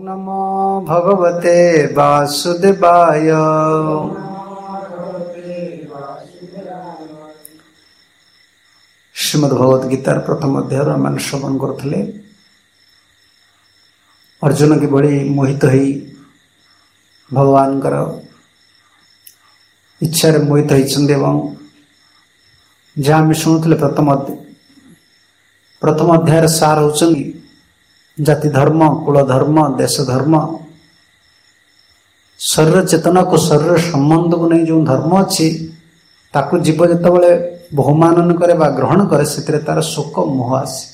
नमो भगवते वासुदेवाय। श्रीमद् भगवत गीतार प्रथम अध्याय आम श्रवण करथिले। अर्जुन की बड़ी मोहित होई भगवान इच्छा मोहित होइछन्ते एवं जहाँ आम शुणुले प्रथम अध्याय सार होउछन्ति जाति धर्म, कुल धर्म, देश धर्म, शरीर चेतना को शरीर संबंध को नहीं जो धर्म अच्छी ताकू जीव जिते बहुमानन करे बा ग्रहण करे से तार शोक मोह आसे।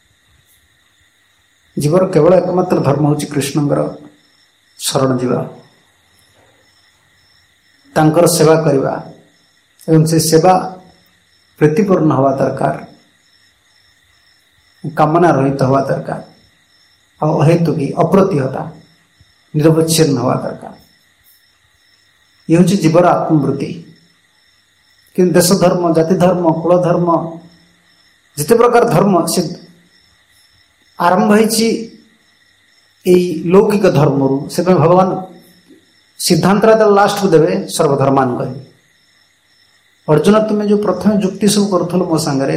जीवर केवल एकमात्र धर्म हूँ कृष्णंकर शरण जीवा, तांकर सेवा करवा एवं से सेवा प्रीतिपूर्ण हवा दरकार, कामना रहित हवा दरकार, अहेतु की अप्रतिहता निरवच्छिन्न हवा दरकार। ये हूँ जीवर आत्मवृत्ति। कि देश धर्म, जाति धर्म, कुल धर्म, जिते प्रकार धर्म से आरंभ है लौकिक धर्म रु से भगवान सिद्धांत लास्ट को देवे सर्वधर्मान कहे। अर्जुन तुम्हें जो प्रथम जुक्ति सब करूल मो सांगे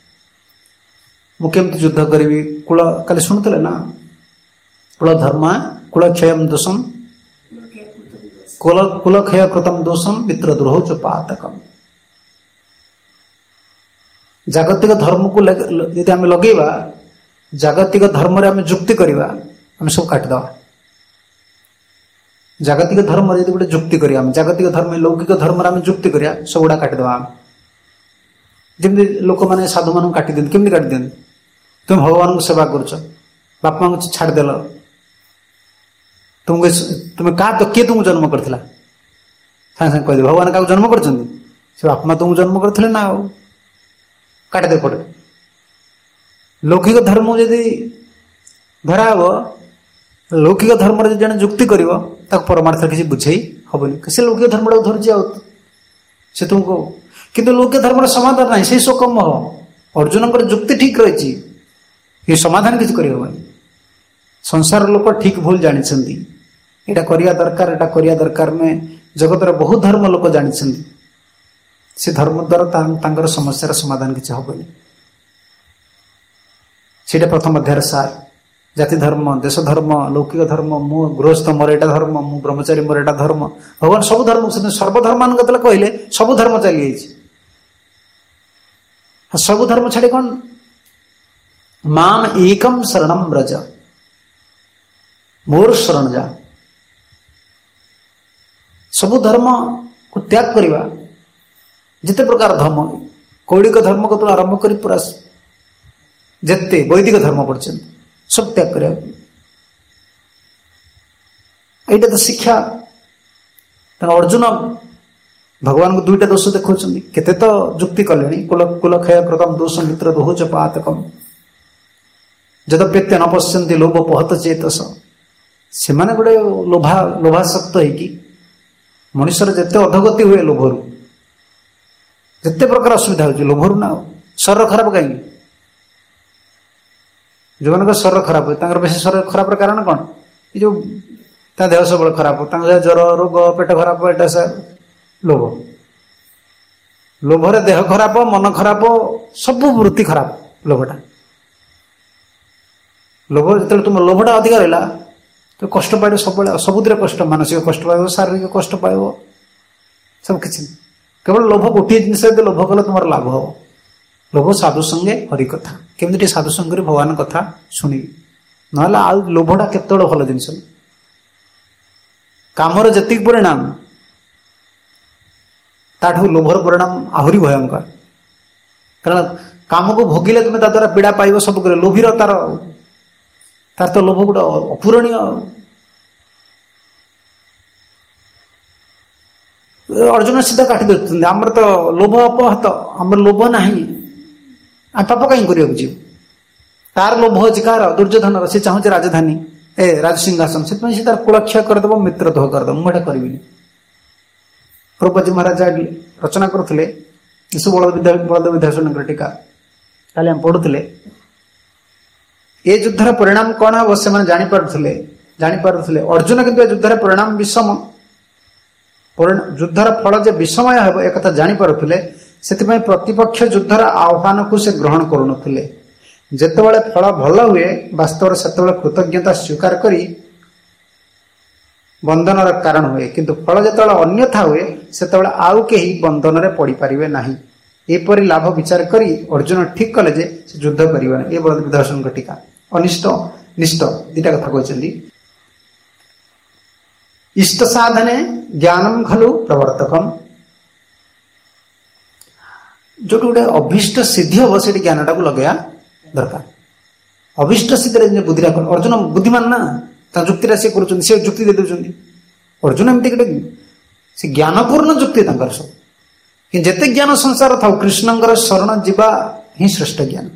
मुझे युद्ध करी कुल काली शुणुले ना कुल धर्म कुल क्षय दोषम कुल क्षय कृतम दोषम मित्रद्रोह च पातकम। जागतिक धर्म को यदि आम लगेगा जागतिक धर्म रे आम जुक्ति करवा आम सब काटिदवा। जागतिक धर्म यदि गोटे जुक्ति करिया जागतिक धर्म लौकिक धर्म आम जुक्ति करिया सब गुड़ा काटिदवा। जमी लोक मैंने साधु मान काटी दिखते केमती काटी दिखते तुम भगवान को सेवा कर बापा माँ को छाड़देल तुमको तुम्हें क्या तो किए तुमको जन्म करथिला सागे सागे कह भगवान क्या जन्म कर बापा माँ तुमको जन्म करथिले ना काटिदे पड़े। लौकिक धर्म यदि धराव लौकिक धर्म जन जुक्ति कर परमार्थ किसी बुझे हेनी से लौकिक धर्म टाक धरती से तुमको किंतु लौकिक धर्म समाधान ना से शोक मोह। अर्जुन जुक्ति ठीक रही ये समाधान किसी करहबनी। संसार लोक ठीक भूल जानी एटा करिया दरकार एटा करिया दरकार में जगतर बहुत धर्म लोक जानी से धर्म द्वारा समस्यार समाधान किसी हेनी। से प्रथम अध्याय सार जाति धर्म, देश धर्म, लौकिक धर्म, मु गृहस्थ मोर एटा धर्म, मु ब्रह्मचारी मोर एटा धर्म। भगवान सब धर्म सर्वधर्मान कहले सब धर्म चली सब धर्म छाड़ी कौन माम एकम शरणम व्रज मोर शरण जा। सब धर्म को त्याग करवा जिते प्रकार धर्म कौलिक धर्म को तो आरंभ कर पूरा जिते वैदिक धर्म पर्यंत सब त्याग कर तो शिक्षा। अर्जुन भगवान को दुईटा दोष देखा केते तो जुक्ति कले कुल कुल क्षय कृतम दोष मित्र दोह च पातकम जदप्यत्य न पश्यन्ति लोभ पहत चेतस। से माने गोटे लोभासक्त होगी मनुष्यर जिते अधोगति हुए लोभरु जिते प्रकार असुविधा हो लोभरु ना शरीर खराब कहीं जो मान शरीर खराब हुए बेसी शरीर खराब कारण कौन ये जो देह सब खराब ज्वर रोग पेट खराब एटा से लोभ लोभरे देह खराब मन खराब सब वृत्ति खराब। लोभटा लोभ जो तुम लोभटा अधिक रहा तो कष्ट पाइब सब सबुद कष्ट मानसिक कष्ट पाइब शारीरिक कष्ट पाइब सब किसी केवल लोभ गोटे जिन लोभ कले तुम लाभ हम लोभ साधु संगे हरि कथा केमती साधु संगे भगवान कथा शुणी ना आ लोभटा केत भल जिनस कामर जी परिणाम ताठू लोभर परिणाम आहरी भयंकर कारण काम को भोगिले तुम्हें द्वारा पीड़ा पाइब सब कर लोभीर तार तो लोभ गोटे अपूरणीय। अर्जुन सीधा काटी देते आमर तो लोभ अपहत आमर लोभ ना पाप कहीं कर तार लोभ अच्छी कार दुर्योधन से चाहूँ राजधानी राज सिंहासन से तार कुलक्षय करदेव मित्र दोह करदेव मुझे करी। प्रभुजी महाराज रचना करुले बलदेव विद्याशून टीका काली पढ़ुले ये युद्धर परिणाम कौन हम से जापारे ଜାଣିପାରୁଥିଲେ। ଅର୍ଜୁନ କିନ୍ତୁ ଏ ଯୁଦ୍ଧରେ ପରିଣାମ ବିଷମ, ଯୁଦ୍ଧର ଫଳ ଯେ ବିଷମୟ ହେବ ଏକଥା ଜାଣିପାରୁଥିଲେ। ସେଥିପାଇଁ ପ୍ରତିପକ୍ଷ ଯୁଦ୍ଧର ଆହ୍ୱାନକୁ ସେ ଗ୍ରହଣ କରୁନଥିଲେ। ଯେତେବେଳେ ଫଳ ଭଲ ହୁଏ ବାସ୍ତବରେ ସେତେବେଳେ କୃତଜ୍ଞତା ସ୍ୱୀକାର କରି ବନ୍ଧନର କାରଣ ହୁଏ, କିନ୍ତୁ ଫଳ ଯେତେବେଳେ ଅନ୍ୟଥା ହୁଏ ସେତେବେଳେ ଆଉ କେହି ବନ୍ଧନରେ ପଡ଼ିପାରିବେ ନାହିଁ। ଏପରି ଲାଭ ବିଚାର କରି ଅର୍ଜୁନ ଠିକ କଲେ ଯେ ସେ ଯୁଦ୍ଧ କରିବେ ନାହିଁ। ଏ ବଡ଼ ବିଦର୍ଶନଙ୍କ ଟୀକା। ଅନିଷ୍ଟ ନିଷ୍ଠ ଦୁଇଟା କଥା କହିଛନ୍ତି। ଇଷ୍ଟ ସାଧନେ ଜ୍ଞାନମ ଖଲୁ ପ୍ରବର୍ତ୍ତକମ୍, ଯୋଉଠି ଗୋଟେ ଅଭୀଷ୍ଟ ସିଦ୍ଧି ହବ ସେଠି ଜ୍ଞାନଟାକୁ ଲଗେଇବା ଦରକାର। ଅଭୀଷ୍ଟ ସିଦ୍ଧିରେ ବୁଦ୍ଧିଟା ଅର୍ଜୁନ ବୁଦ୍ଧିମାନ ନା, ତା ଯୁକ୍ତିଟା ସେ କରୁଛନ୍ତି, ସେ ଯୁକ୍ତି ଦେଇ ଦେଉଛନ୍ତି। ଅର୍ଜୁନ ଏମିତି ଗୋଟେ ସେ ଜ୍ଞାନପୂର୍ଣ୍ଣ ଯୁକ୍ତି ତାଙ୍କର ସବୁ। କିନ୍ତୁ ଯେତେ ଜ୍ଞାନ ସଂସାର ଥାଉ କୃଷ୍ଣଙ୍କର ଶରଣ ଯିବା ହିଁ ଶ୍ରେଷ୍ଠ ଜ୍ଞାନ।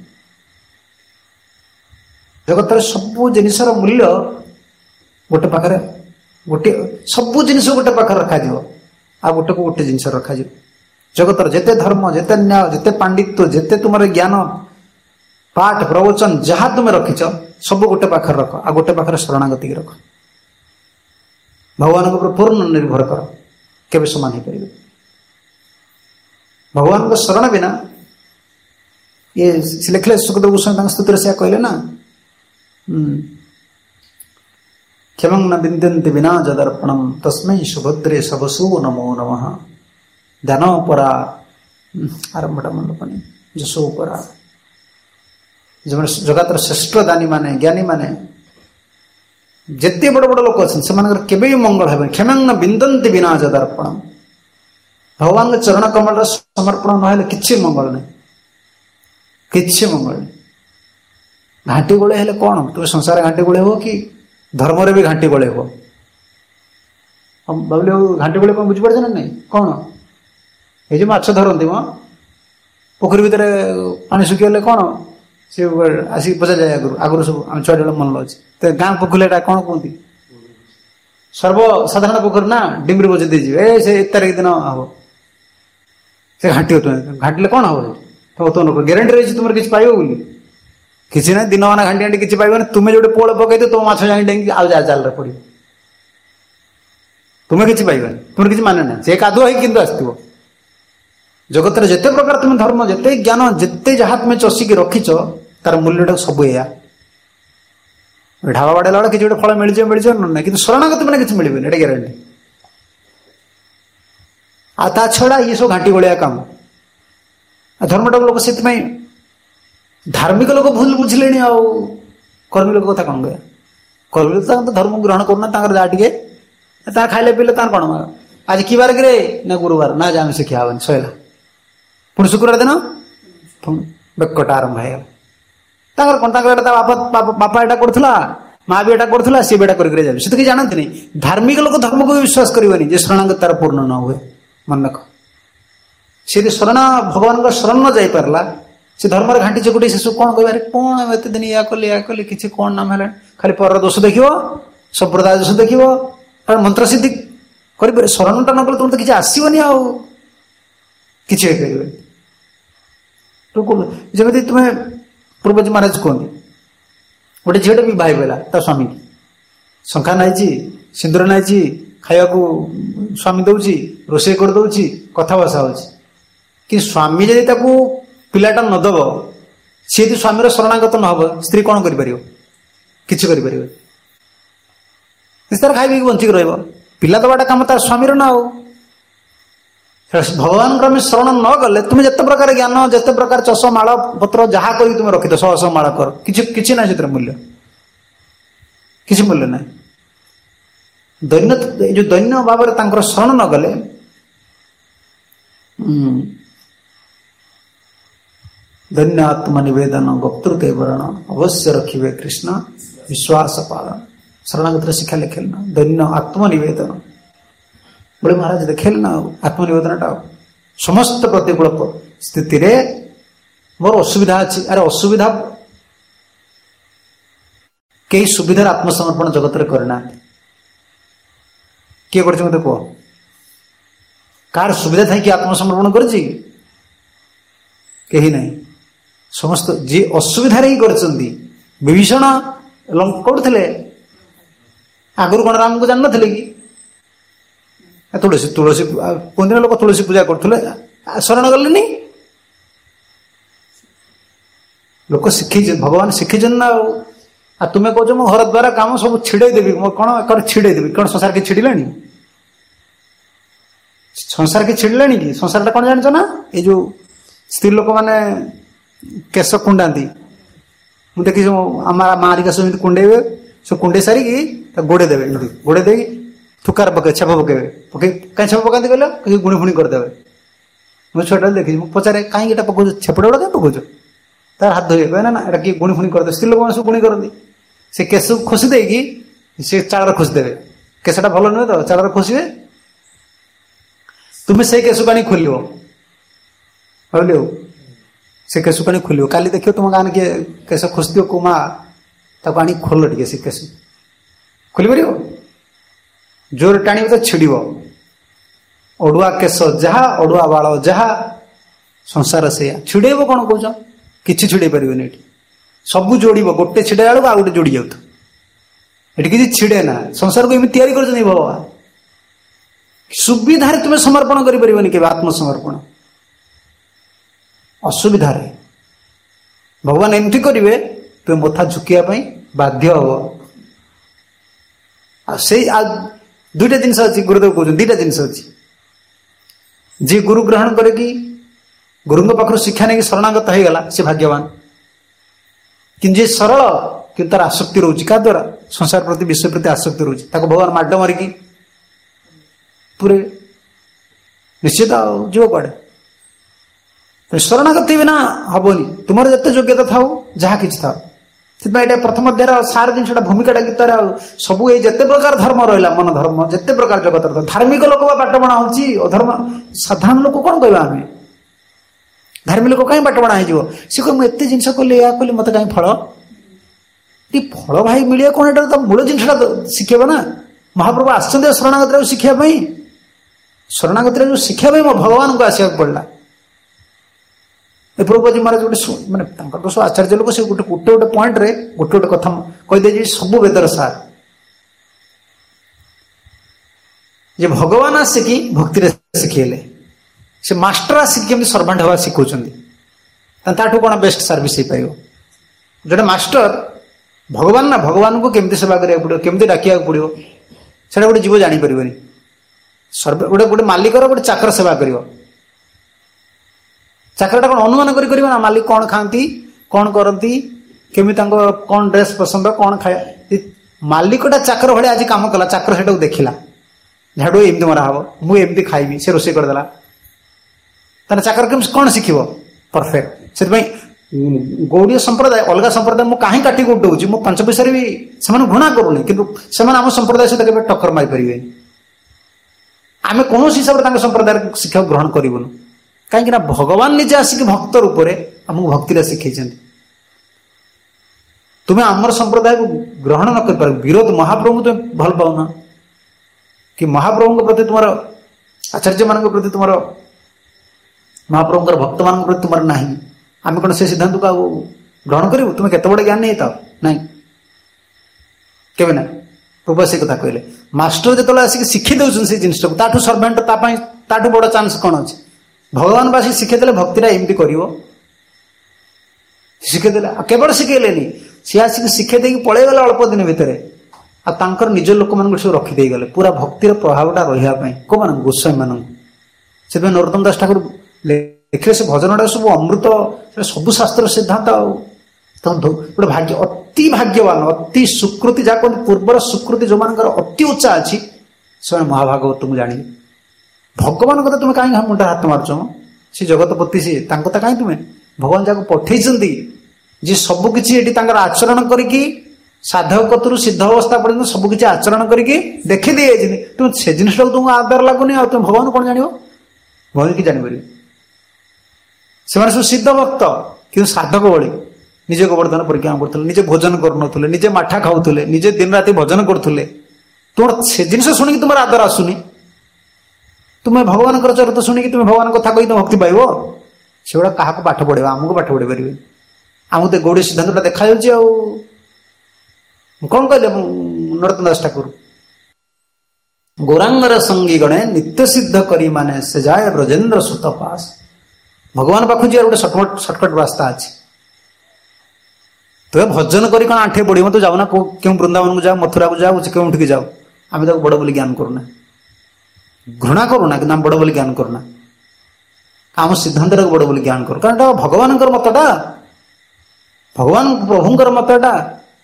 ଜଗତରେ ସବୁ ଜିନିଷର ମୂଲ୍ୟ ଗୋଟେ ପାଖରେ, ଗୋଟିଏ ସବୁ ଜିନିଷ ଗୋଟେ ପାଖରେ ରଖାଯିବ, ଆଉ ଗୋଟେକୁ ଗୋଟେ ଜିନିଷ ରଖାଯିବ। ଜଗତର ଯେତେ ଧର୍ମ, ଯେତେ ନ୍ୟାୟ, ଯେତେ ପାଣ୍ଡିତ୍ୟ, ଯେତେ ତୁମର ଜ୍ଞାନ ପାଠ ପ୍ରବଚନ ଯାହା ତୁମେ ରଖିଛ ସବୁ ଗୋଟେ ପାଖରେ ରଖ, ଆଉ ଗୋଟେ ପାଖରେ ଶରଣାଗତିକି ରଖ। ଭଗବାନଙ୍କ ଉପରେ ପୂର୍ଣ୍ଣ ନିର୍ଭର କର, କେବେ ସମାନ ହେଇପାରିବେ। ଭଗବାନଙ୍କ ଶରଣ ବିନା ଇଏ ସେ ଲେଖିଲେ ସୁଖଦେବ ଗୋସ୍ୱାମୀ ତାଙ୍କ ସ୍ତୁତିରେ ସେୟା କହିଲେ ନା, କ୍ଷମଂ ନ ବିନ୍ଦନ୍ତି ବିନା ଯଦର୍ପଣମ୍ ତସ୍ମୈ ସୁଭଦ୍ରେ ସବସୁ ନମୋ ନମଃ। ଧ୍ୟାନ ପରା ଆରମ୍ଭଟା ମଣ୍ଡପନି ଯଶୋ ପରା। ଯେଉଁମାନେ ଜଗତର ଶ୍ରେଷ୍ଠ ଦାନୀ ମାନେ, ଜ୍ଞାନୀ ମାନେ, ଯେତେ ବଡ଼ ବଡ଼ ଲୋକ ଅଛନ୍ତି ସେମାନଙ୍କର କେବେ ବି ମଙ୍ଗଳ ହେବନି। କ୍ଷମଂ ନ ବିନ୍ଦନ୍ତି ବିନା ଯଦର୍ପଣମ୍, ଭଗବାନଙ୍କ ଚରଣ କମଳର ସମର୍ପଣ ନହେଲେ କିଛି ମଙ୍ଗଳ ନାହିଁ, କିଛି ମଙ୍ଗଳ ନାହିଁ। ଘାଣ୍ଟି ଗୋଳେ ହେଲେ କ'ଣ, ତୁମେ ସଂସାର ଘାଣ୍ଟି ଗୋଳେ ହବ କି ଧର୍ମରେ ବି ଘାଣ୍ଟି ଗୋଳେ ହବ। ଭାବିଲେ ଘାଣ୍ଟି ଗୋଳେ କ'ଣ ବୁଝିପାରୁଛ ନା ନାଇଁ? କ'ଣ ଏଇ ଯୋଉ ମାଛ ଧରନ୍ତି ମ ପୋଖରୀ ଭିତରେ ପାଣି ଶୁଖିଗଲେ କ'ଣ ସେ ଆସିକି ପଚାଯାଏ। ଆଗରୁ ସବୁ ଆମେ ଛୁଆ ବେଳେ ମନେ ଅଛି। ତ ଗାଁ ପୋଖରୀ ଏଟା କ'ଣ କୁହନ୍ତି, ସର୍ବସାଧାରଣ ପୋଖରୀ ନା, ଡିମ୍ରି ବଜେଇ ଦେଇଯିବେ ଏ ସେ 1 ତାରିଖ ଦିନ ହବ, ସେ ଘାଣ୍ଟିବ। ତୁମେ ଘାଣ୍ଟିଲେ କ'ଣ ହବ? ଗ୍ୟାରେଣ୍ଟି ରହିଛି ତୁମର କିଛି ପାଇବ ବୋଲି? କିଛି ନାହିଁ। ଦିନମାନ ଘାଣ୍ଟି ଘାଣ୍ଟି କିଛି ପାଇବନି। ତୁମେ ଯୋଉଠି ପୋଳ ପକେଇଥିବ ତୁମ ମାଛ ଯାଇ ଡେଙ୍ଗି ଆଉ ଜାଲରେ ପଡ଼ିବ, ତୁମେ କିଛି ପାଇବନି, ତୁମର କିଛି ମାନେ ନାହିଁ। ସେ କାଦୁଅ ହେଇକି କିନ୍ତୁ ଆସିଥିବ। ଜଗତରେ ଯେତେ ପ୍ରକାର ତୁମେ ଧର୍ମ, ଯେତେ ଜ୍ଞାନ, ଯେତେ ଯାହା ତୁମେ ଚଷିକି ରଖିଛ ତାର ମୂଲ୍ୟଟା ସବୁ ଏଇଆ। ଢାବା ବାଡେଇଲା ବେଳେ କିଛି ଗୋଟେ ଫଳ ମିଳିଯିବ ନାହିଁ, କିନ୍ତୁ ଶରଣାଗତ ମାନେ କିଛି ମିଳିବନି, ଏଟା ଗ୍ୟାରେଣ୍ଟି। ଆଉ ତା ଛଡା ଇଏ ସବୁ ଘାଣ୍ଟି ଗୋଳିଆ କାମ। ଧର୍ମଟାକୁ ଲୋକ ସେଥିପାଇଁ ଧାର୍ମିକ ଲୋକ ଭୁଲ ବୁଝିଲେଣି, ଆଉ କର୍ମୀ ଲୋକ କଥା କ'ଣ କହିବା? କର୍ମୀ ଲୋକ ତାଙ୍କ ଧର୍ମକୁ ଗ୍ରହଣ କରୁନା, ତାଙ୍କର ଯାହା ଟିକେ ତାର ଖାଇଲେ ପିଇଲେ ତାର କ'ଣ, ଆଜି କି ବାର କିରେ ନା ଗୁରୁବାର, ନା ଆମିଷ ଖିଆ ହବନି, ସଇଲା। ପୁଣି ଶୁକ୍ରବାର ଦିନ ବେକଟା ଆରମ୍ଭ ହେଇଗଲା। ତାଙ୍କର କ'ଣ, ତାଙ୍କର ଏଟା ତା ବାପା ଏଟା କରୁଥିଲା, ମା ବି ଏଟା କରୁଥିଲା, ସିଏ ବି ଏଟା କରିକି ଯାଉଛି। ସେ ତ କିଛି ଜାଣନ୍ତିନି। ଧାର୍ମିକ ଲୋକ ଧର୍ମକୁ ବି ବିଶ୍ୱାସ କରିବନି ଯେ ଶରଣାଗତ ତାର ପୂର୍ଣ୍ଣ ନ ହୁଏ। ମନେ ରଖ, ସେ ଯଦି ଭଗବାନଙ୍କ ଶରଣ ନ ଯାଇପାରିଲା, ସେ ଧର୍ମରେ ଘାଣ୍ଟି ଚକୁଟି ଶେଷକୁ କ'ଣ କହିବାରେ, କ'ଣ ଏତେ ଦିନ ୟା କଲି କିଛି କ'ଣ ନାମ ହେଲାଣି, ଖାଲି ପରର ଦୋଷ ଦେଖିବ, ସମ୍ପ୍ରଦାୟ ଦୋଷ ଦେଖିବ, ମନ୍ତ୍ର ସିଦ୍ଧି କରିପାରେ। ଶରଣଟା ନ କଲେ ତୁମର ତ କିଛି ଆସିବନି, ଆଉ କିଛି ହେଇପାରିବନି। ଯେମିତି ତୁମେ ପୂର୍ବଜୀ ମହାରାଜ କୁହନ୍ତି, ଗୋଟେ ଝିଅଟେ ବିବାହ ହେଇଗଲା ତା ସ୍ୱାମୀ, ଶଙ୍ଖା ନାଇଛି, ସିନ୍ଦୁର ନାଇଛି, ଖାଇବାକୁ ସ୍ୱାମୀ ଦଉଛି, ରୋଷେଇ କରିଦଉଛି, କଥାବାର୍ତ୍ତା ହଉଛି। କିନ୍ତୁ ସ୍ୱାମୀ ଯଦି ତାକୁ ପିଲାଟା ନ ଦବ, ସିଏ ଯଦି ସ୍ୱାମୀର ଶରଣାଗତ ନ ହବ, ସ୍ତ୍ରୀ କ'ଣ କରିପାରିବ? କିଛି କରିପାରିବ। ତାର ଖାଇ ପିଇକି ବଞ୍ଚିକି ରହିବ। ପିଲା ଦବାଟା କାମ ତାର ସ୍ୱାମୀର ନା। ଆଉ ଭଗବାନଙ୍କର ଆମେ ଶରଣ ନ ଗଲେ ତୁମେ ଯେତେ ପ୍ରକାର ଜ୍ଞାନ, ଯେତେ ପ୍ରକାର ଚଷ ମାଳ ପତ୍ର ଯାହା କରିକି ତୁମେ ରଖିଦ, ଶହ ମାଳ କର, କିଛି ନାହିଁ ସେଥିରେ ମୂଲ୍ୟ, କିଛି ମୂଲ୍ୟ ନାହିଁ। ଏଇ ଯୋଉ ଦୈନ୍ୟ ଭାବରେ ତାଙ୍କର ଶରଣ ନ ଗଲେ, ଦୈନ୍ୟ ଆତ୍ମ ନିବେଦନ ବକ୍ତୃତେ ବରଣ ଅବଶ୍ୟ ରଖିବେ କୃଷ୍ଣ ବିଶ୍ୱାସ ପାଳନ। ଶରଣାଗତରେ ଶିକ୍ଷା ଲେଖେଲ ନା, ଦୈନ୍ୟ ଆତ୍ମନିବେଦନ ବୋଲେ ମହାରାଜ ଦେଖେଲ ନା। ଆଉ ଆତ୍ମନିବେଦନଟା ସମସ୍ତ ପ୍ରତିକୂଳ ସ୍ଥିତିରେ ମୋର ଅସୁବିଧା ଅଛି। ଆରେ ଅସୁବିଧା କେହି ସୁବିଧାରେ ଆତ୍ମସମର୍ପଣ ଜଗତରେ କରିନାହାନ୍ତି। କିଏ କରିଛି ମତେ କୁହ? କାହାର ସୁବିଧା ଥାଇକି ଆତ୍ମସମର୍ପଣ କରିଛି? କେହି ନାହିଁ। ସମସ୍ତ ଯିଏ ଅସୁବିଧାରେ ହିଁ କରିଛନ୍ତି। ବିଭୀଷଣ କୋଉଠି ଥିଲେ? आगुरी कौन राम को जान थे कि तुलसी तुलसी कुछ लोग तुलसी पूजा करते शरण गले लोक शिखी भगवान शिखी ना आ तुम्हें कहो मो घर द्वारा काम सब छिड़े देवी कौन छिड़े देवी कौन संसार की छिड़िला संसार की छिड़िला कि संसार टा कौन जान ना ये जो स्त्री लोक मैंने केश कुंडाती मुझे देखी मारिका सब कुंडेबे सब कुंडे सारिकी गोड़े देवे गोड़े दे थुकार पके छेप पकेबे पके कहीं छेप पकाती कहले गुणी फुणी करदे मुझे छोटा देखी पचारे कहीं पकाऊ छेपड़ा गुड़ा कहीं पकाऊ तार हाथ धोए कहे ना कि गुणी फुणी करदे स्त्री लोक सब गुणी करती से केश खोसी देकी से चाल खोसी देवे केशटा भल नुहे तो चाल खोसबे तुम्हें से केश काणी खोल भाविल से केश काणी खोल काली देखियो तुम गाँव किए केश खोसी को माँ ताको आनी खोल टे से केश खोल पार जोर टाणी तो छिड़ अड़ुआ केश जहा अड़ुआ बाल जहा संसार से छिड़ेब कौन कौच कि छिड़े पारे ये सब जोड़ गोटे छिड़ा बेलू आ गए जोड़ी जाऊ ये किसी छिड़े ना संसार को एमती या भगवान सुविधा तुम्हें समर्पण कर आत्मसमर्पण असुविधा भगवान एमती करेंगे तुम मथा झुकिया बाध्य हम दुईटा जिनस अच्छी गुरुदेव कहते दुईटा जिनस अच्छी जी गुरु ग्रहण करे कि गुरु पाखर शिक्षा नहीं शरणागत हो गला से भाग्यवान कि जे सरल कि तार आसक्ति रोचे क्या द्वारा संसार प्रति विषय प्रति आसक्ति रोचे भगवान माड मारिकी पूरे निश्चित जीव कड़े शरणागत ना हेनी तुम जिते योग्यता था जहाँ कि था प्रथम अध्याय सार जिन भूमिका गीतार सब ये जिते प्रकार धर्म रहा मन धर्म जिते प्रकार जगत धार्मिक लोक बाट बणा अधर्म साधारण लोक कौन कह आम धार्मिक लोक कहीं बाट बणा हो सी कह मुझे जिन कली या कली मत कहीं फल ये फल भाई मिले कौन ये मूल जिनसा शिखेब ना महाप्रभु आश्चर्य शरणागत शिखापी शरणागत जो शिखापी मो भगवान को आसवाक पड़ा प्रभुजी महाराज गोटे मैंने तो सब आचार्य लोक से गोटे गोटे गोटे पॉइंट रे गोटे गोटे कथा कहीदे सब वेदर सार जे भगवान आसिकी भक्ति शिखेले से मास्टर आसिक केमती सर्वेंट हवा शिखौं कौन बेस्ट सर्विस हो पाइब जोटे मास्टर भगवान ना भगवान को केमती सेवा करा पड़ो केमती डाकिया पड़ो से गोटे जीव जापर सर्वे गोटे गोटे मालिकर गोटे चाकर सेवा कर चाकरटा कौन अनुमान कर ना मालिक कौन खाती कौन करती केमी कौन ड्रेस पसंद कौन खाए मालिकटा चाकर भाई आज कम कला चाकर से देखला झाड़ू एमती मरा हम मुझे खाइबी से रोसे करदेला तार चाकर के कौन शिख परफेक्ट से गौड़ीय संप्रदाय अलग संप्रदाय मुझे कहीं काटी गोट दूसरी मुझे 5 पैसा भी से घृणा करूनी कि आम संप्रदाय सहित के टक्कर मारी पारे आम कौन हिसाब से संप्रदाय शिक्षा ग्रहण करूँ कहीं भगवान निजे आसिक भक्त रूप से आमको भक्ति शिखे तुम्हें आमर संप्रदाय को ग्रहण न कर पार विरोध महाप्रभु तुम भल पाऊना कि महाप्रभु प्रति तुम आचार्य मान प्रति तुम महाप्रभु भक्त मान प्रति तुम ना आम कौन से सिद्धांत को ग्रहण करूँ तुम्हें केत बड़े ज्ञान नहीं था ना केवे ना प्रभु से कथा कहले मास्टर जो आसिक शिखी दौन से जिन सर्वेंट ताठू बड़ चांस कौन अच्छे भगवान बासी शिखेदे भक्तिटा एमती कर शिखेदे केवल शिखेलेनी सी आसिक शिखे पलैगले अल्प दिन भितर आर निज लोक मान सब रखीदे गले पूरा भक्तिर प्रभावटा रही कौ मान गोस्वामी मान से नरोत्तम दास ठाकुर लिखिले से भजनटा सब अमृत सब शास्त्र सिद्धांत गोटे भाग्य अति भाग्यवान अति सुकृति जहाँ कहते पूर्वर सुकृति जो मान अति उच्चा अच्छी से महाभागवत तुम जानी भगवान कथा तुम्हें कहीं मुंडा हाथ मार्च सी जगतपति सी कहीं तुम्हें भगवान जहाँ पठे जी सबकि आचरण करके साधक कतरू सिद्ध अवस्था पर्यटन सबकि आचरण करके देखी दे तुम से जिन तुमको आदर लगुनि आ तुम भगवान कौन जान भगवान कि जापर से सब सिद्ध भक्त कि साधक भली निजे गोवर्धन परिक्रमा करते निजे भोजन करुले निजे माठा खाऊले निजे दिन राति भोजन करुले तुम से जिन शुणी तुम आदर आसुनी तुम्हें भगवान चरित्र शुणिकी तुम्हें भगवान कथा कही तुम भक्ति पाइब से गुड़ा क्या पाठ पढ़े आमको पाठ पढ़ी पारे आमको तो गौड़ी सिद्धांत देखा कौन कहले नरोत्तम दास ठाकुर गौरांगर संगी गणे नित्य सिद्ध करी माने से जाए ब्रजेंद्र सुत पास। भगवान पाखु जी गोटे सर्टकट रास्ता अच्छे। तो भजन करी कौन आंठे पड़ो तो जाओ ना क्यों वृंदावन को जाओ मथुरा को जाओ क्यों जाओ आम तो बड़ बोली ज्ञान करूना घृणा करूना कि बड़ बोली ज्ञान करूना आम सिद्धांत बड़ बोली ज्ञान करूँ कारण भगवान मतटा भगवान प्रभुंर मतटा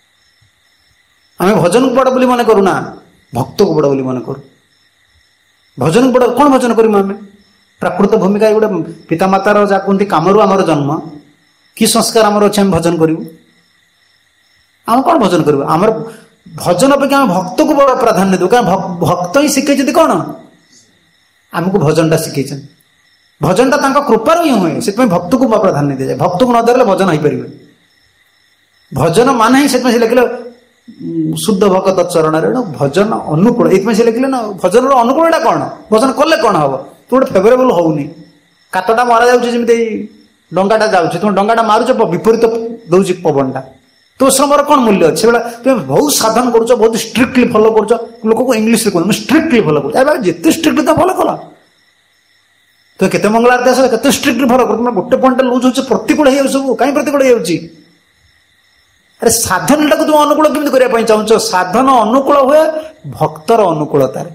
आम भजन को बड़ बोली मन करूना भक्त को बड़ बोली मन करूँ भजन को बड़ कौन भजन करूँ आम प्राकृत भूमिका गोटे पितामातार जहाँ कहते कम आमर जन्म कि संस्कार आमर अच्छे आम भजन करूँ आम कौन भजन करूँ आमर भजन अपेक्षा आम भक्त को बड़ा प्राधान्य दू कारण भक्त ही शिखे कौन आमको भजनटा शिखे भजनटा कृपार ही हुए से भक्त को प्राधान्य दिए जाए भक्त को नदेले भजन हो पारे भजन मान ही से लिखिले शुद्ध भगत चरण भजन अनुकूल ये लिखिले ना भजन अनुकूल कौन भजन कले कौन हम तू गोटे फेवरेबल होनी कातटा मरा जाऊँगी डंगाटा जाऊँगी तुम डंगाटा मारुच विपरीत दौर पवनटा तो श्रमर कौन मूल्य अच्छे तुम बहुत साधन कर बहुत स्ट्रिक्टली फॉलो कर लोक को इंग्लीश कहते स्ट्रिक्टली फॉलो कर जिते स्ट्रिक्टली तो फॉलो कल तो केते मंगल आरती आस के स्ट्रिक्टली फॉलो कर गोटे पॉइंट लुज हो प्रतिकूल हो सब कहीं प्रतिकूल हो अरे साधन टाक तुम अनुकूल केमी करने चाहूँ साधन अनुकूल हुए भक्तर अनुकूलतार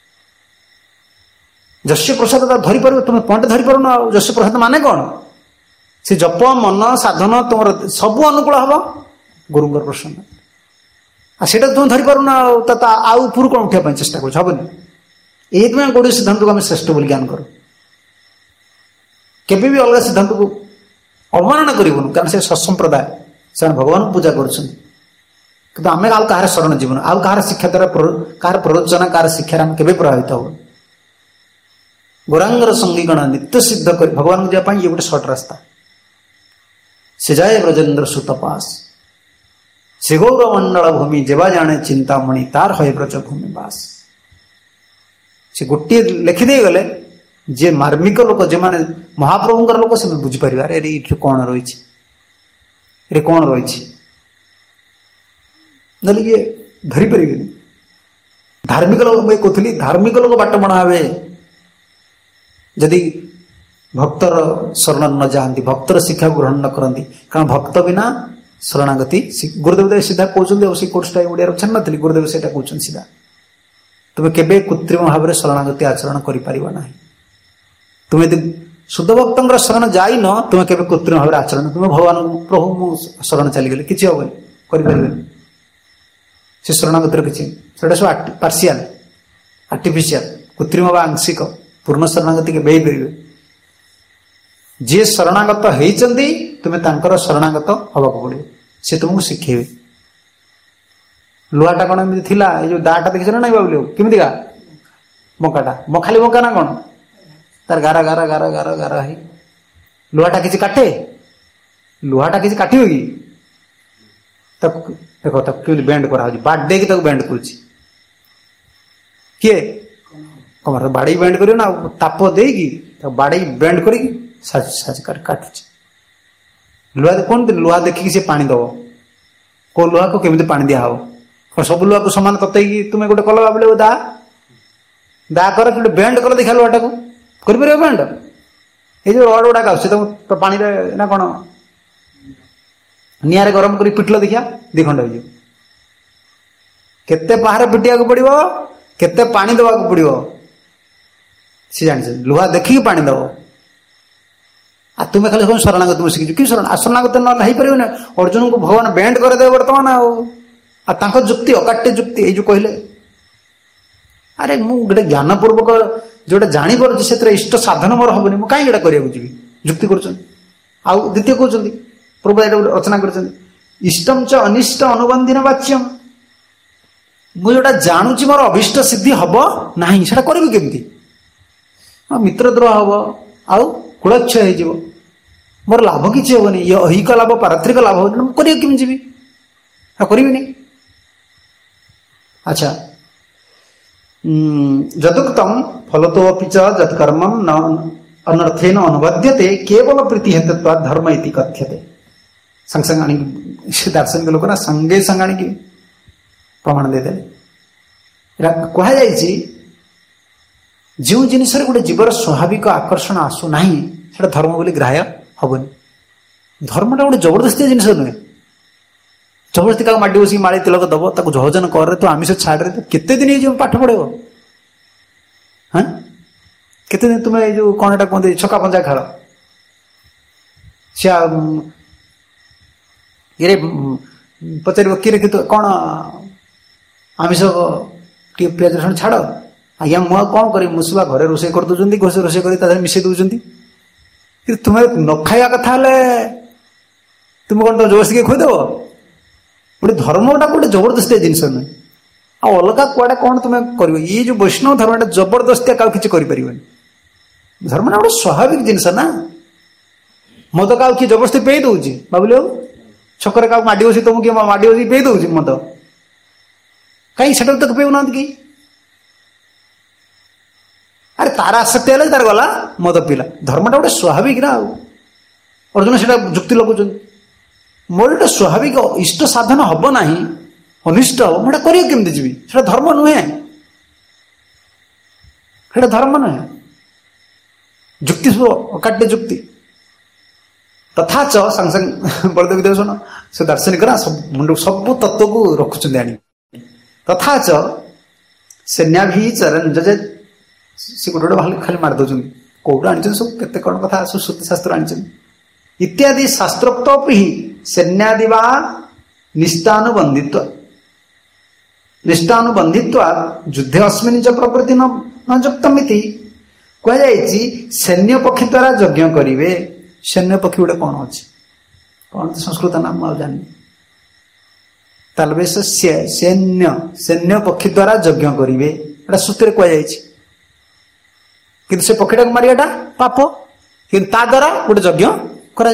जस्य प्रसाद धरी पार तुम पॉइंट धरी पार ना जस्य प्रसाद माने कौन से जप मन साधन तुम सब अनुकूल हम गुरुंर प्रसन्न से तुम धरी पार ना आउ कौन उठा चेष्टा करबनी ये गोटे सिद्धांत को आम श्रेष्ठ बोली ज्ञान कर केबे भी अलग सिद्धांत को अवमानना करूँ कारण से सत्संप्रदाय से भगवान पूजा कर आम आउ कहार शरण जीवन आउ कहार शिक्षा द्वारा कहार प्ररोचना कहार शिक्षार आम केबे प्रभावित हो गौरांगर संगीगण नित्य सिद्ध कर भगवान को जापाई ये गोटे सर्ट रास्ता से जाए ब्रजेंद्र सुत पास से गौर मंडल भूमि जेवा जाने चिंतामणि तार है ब्रज भूमि बास से गोटे लिखिदे गले जे मार्मिक लोक जे माने महाप्रभुंर लोक से बुझीपर अरे ये कौन रही कौन रही ये धरी पारे धार्मिक लोक मुझे कहती धार्मिक लोक बाट बणा हे जदि भक्तर शरण न जाती भक्तर शिक्षा ग्रहण न करती कारण भक्त बिना शरणागति गुरुदेव सीधा कहते कोर्सटा ओडिया छाड़ नी गुरुदेव से कहते सीधा तुम्हें केबे कृत्रिम भाव में शरणागति आचरण कर तुम्हें यदि शुद्ध भक्त शरण जाई न तुम्हें केबे कृत्रिम भाव में आचरण तुम्हें भगवान प्रभु मु शरण चलीगले कि हेनी कर से शरणागतिर किसी सब पार्शियाल आर्टिफिशियल कृत्रिम आंशिक पूर्ण शरणागति के बेई पारे जी शरणागत होती तुम्हें तांकर शरणागत हवा पड़ो सी तुमको शिखेबे लुहाटा कौन एमती थिला ये दाटा देखी ना बाबू केमिका बंकाटा खाली बंका ना कौन तार गारा गारा गारा गारा गारा है लुहाटा किसी काटे लुहाटा किसी काट कि देखो तक केमती बेंड करा बाडे की बेंड कर किए कमर बाड़ी बेंड कर ना ताप देगी बाड़ी बेंड कर काटुच लुहा कौन लुहा देखिकी सी पानी दब को लुहा को केमी पानी दिया हम सब लुहा को सामान ततई तुम्हें गोटे कल भाव दा दा कर कि बेंड कर देखा लुहाटा को कर बेंड ये जो रड गुड़ाक तो पानी ना कौन निआरे गरम कर पिटल देखिया दी खंड हो केते पहाड़ पिटिया पड़ो केते पानी दवा पड़ो सी जानी लुहा देखिकी पानी दब आ तुम्हें खाली कौन शरणागत में शिखी कि शरणागत ना पारे अर्जुन को भगवान बेंड करदे बर्तमान आ जुक्ति अकाट्य जुक्ति ये जो कहले अरे मुझे ज्ञानपूर्वक जोटा जापर से इष्ट साधन मोर हेनी मुझे कहीं करा जी जुक्ति द्वितीय कहते प्रभु रचना कर इष्टम च अनिष्ट अनुबंधीन वाच्यम मुझे जानूची मोर अभिष्ट सिद्धि हम ना से करी केमती मित्रद्रोह हम आउ कुलक्षय हो मोर लाभ किसी हेनी ये अहिक लाभ पारत्रिक लाभ हो कमी जी करी अच्छा जदुक्तम फलतोपि च जत्कर्म न अनर्थेन अनुबध्यते केवल प्रीति हेतु धर्म इति कथ्यते संग संग आनी दार्शनिक लोक ना संगे संग आनी प्रमाण देते कह जो जिनिस गोटे जीवर स्वाभाविक आकर्षण आसुना से धर्म बोली ग्राह्य हेनी धर्मटा गोटे जबरदस्ती जिनिस नुहे जबरदस्ती क्या माटी बस माड़ी तिलक दब ताको जहजन कर तो आमिष छाड़े तो केते दिन ये पाठ पढ़ेब हाँ केते दिन तुम्हें जो कौन एटा कहते छक्का पंजा खेल सी ये पचार कि कौन आमिष पियाज रसुण छाड़ आज्ञा मुझे कौन करी मुसुआ घरे रोषे कर दौरान घोष रोषे कर मिसई दौरान तुम्हें न खाया कथा तुम कौन तो जबरदस्ती खुदेव गोटे धर्मटा गोटे जबरदस्ती जिनस नुहे अलग कुआडे कौन तुम्हें कर ये जो वैष्णव धर्मटा जबरदस्ती क्या किसी कर धर्मटा गोटे स्वाभाविक जिनस ना मद क्या किए जबरदस्ती पे दौर बाबुल छक माड़ी बसी तुमको किए माड़ी बसी पे दौर मद कहीं से तक पेना कि अरे तार आसक्ति है तार गला मद पीला धर्मटा गोटे स्वाभाविक ना अर्जुन से जुक्ति लगुच मोर गोटे स्वाभाविक इष्ट साधन हम ना अनिष्ट हम मोटा करमती जी से धर्म नुहे धर्म नुहे जुक्ति सब अकाट्य जुक्ति तथा सांग सांग बलदेव देवसन से दार्शनिक मुंड सब तत्व को रखुच्च आनी तथा सेन्याभिचरण जजे से गोटे गोटे खाली मार दौरान कौटा आनी सब केते कौन कथा श्रुति शास्त्र आनी इत्यादि शास्त्रोक्त ही सैन्यादि वा निष्ठानुबंधित्वा युद्धे अस्मिन् च प्रवृत्ति न युक्तमिति कहुई सैन्य पक्षी द्वारा यज्ञ करेंगे सैन्य पक्षी गोटे कौन अच्छे कौन तो संस्कृत नाम आ जानी तालबेश सैन्य पक्षी द्वारा यज्ञ करेंगे श्रुति कहुई कि से पक्षीटा को मारियाटा पाप कि द्वारा गोटे यज्ञ करा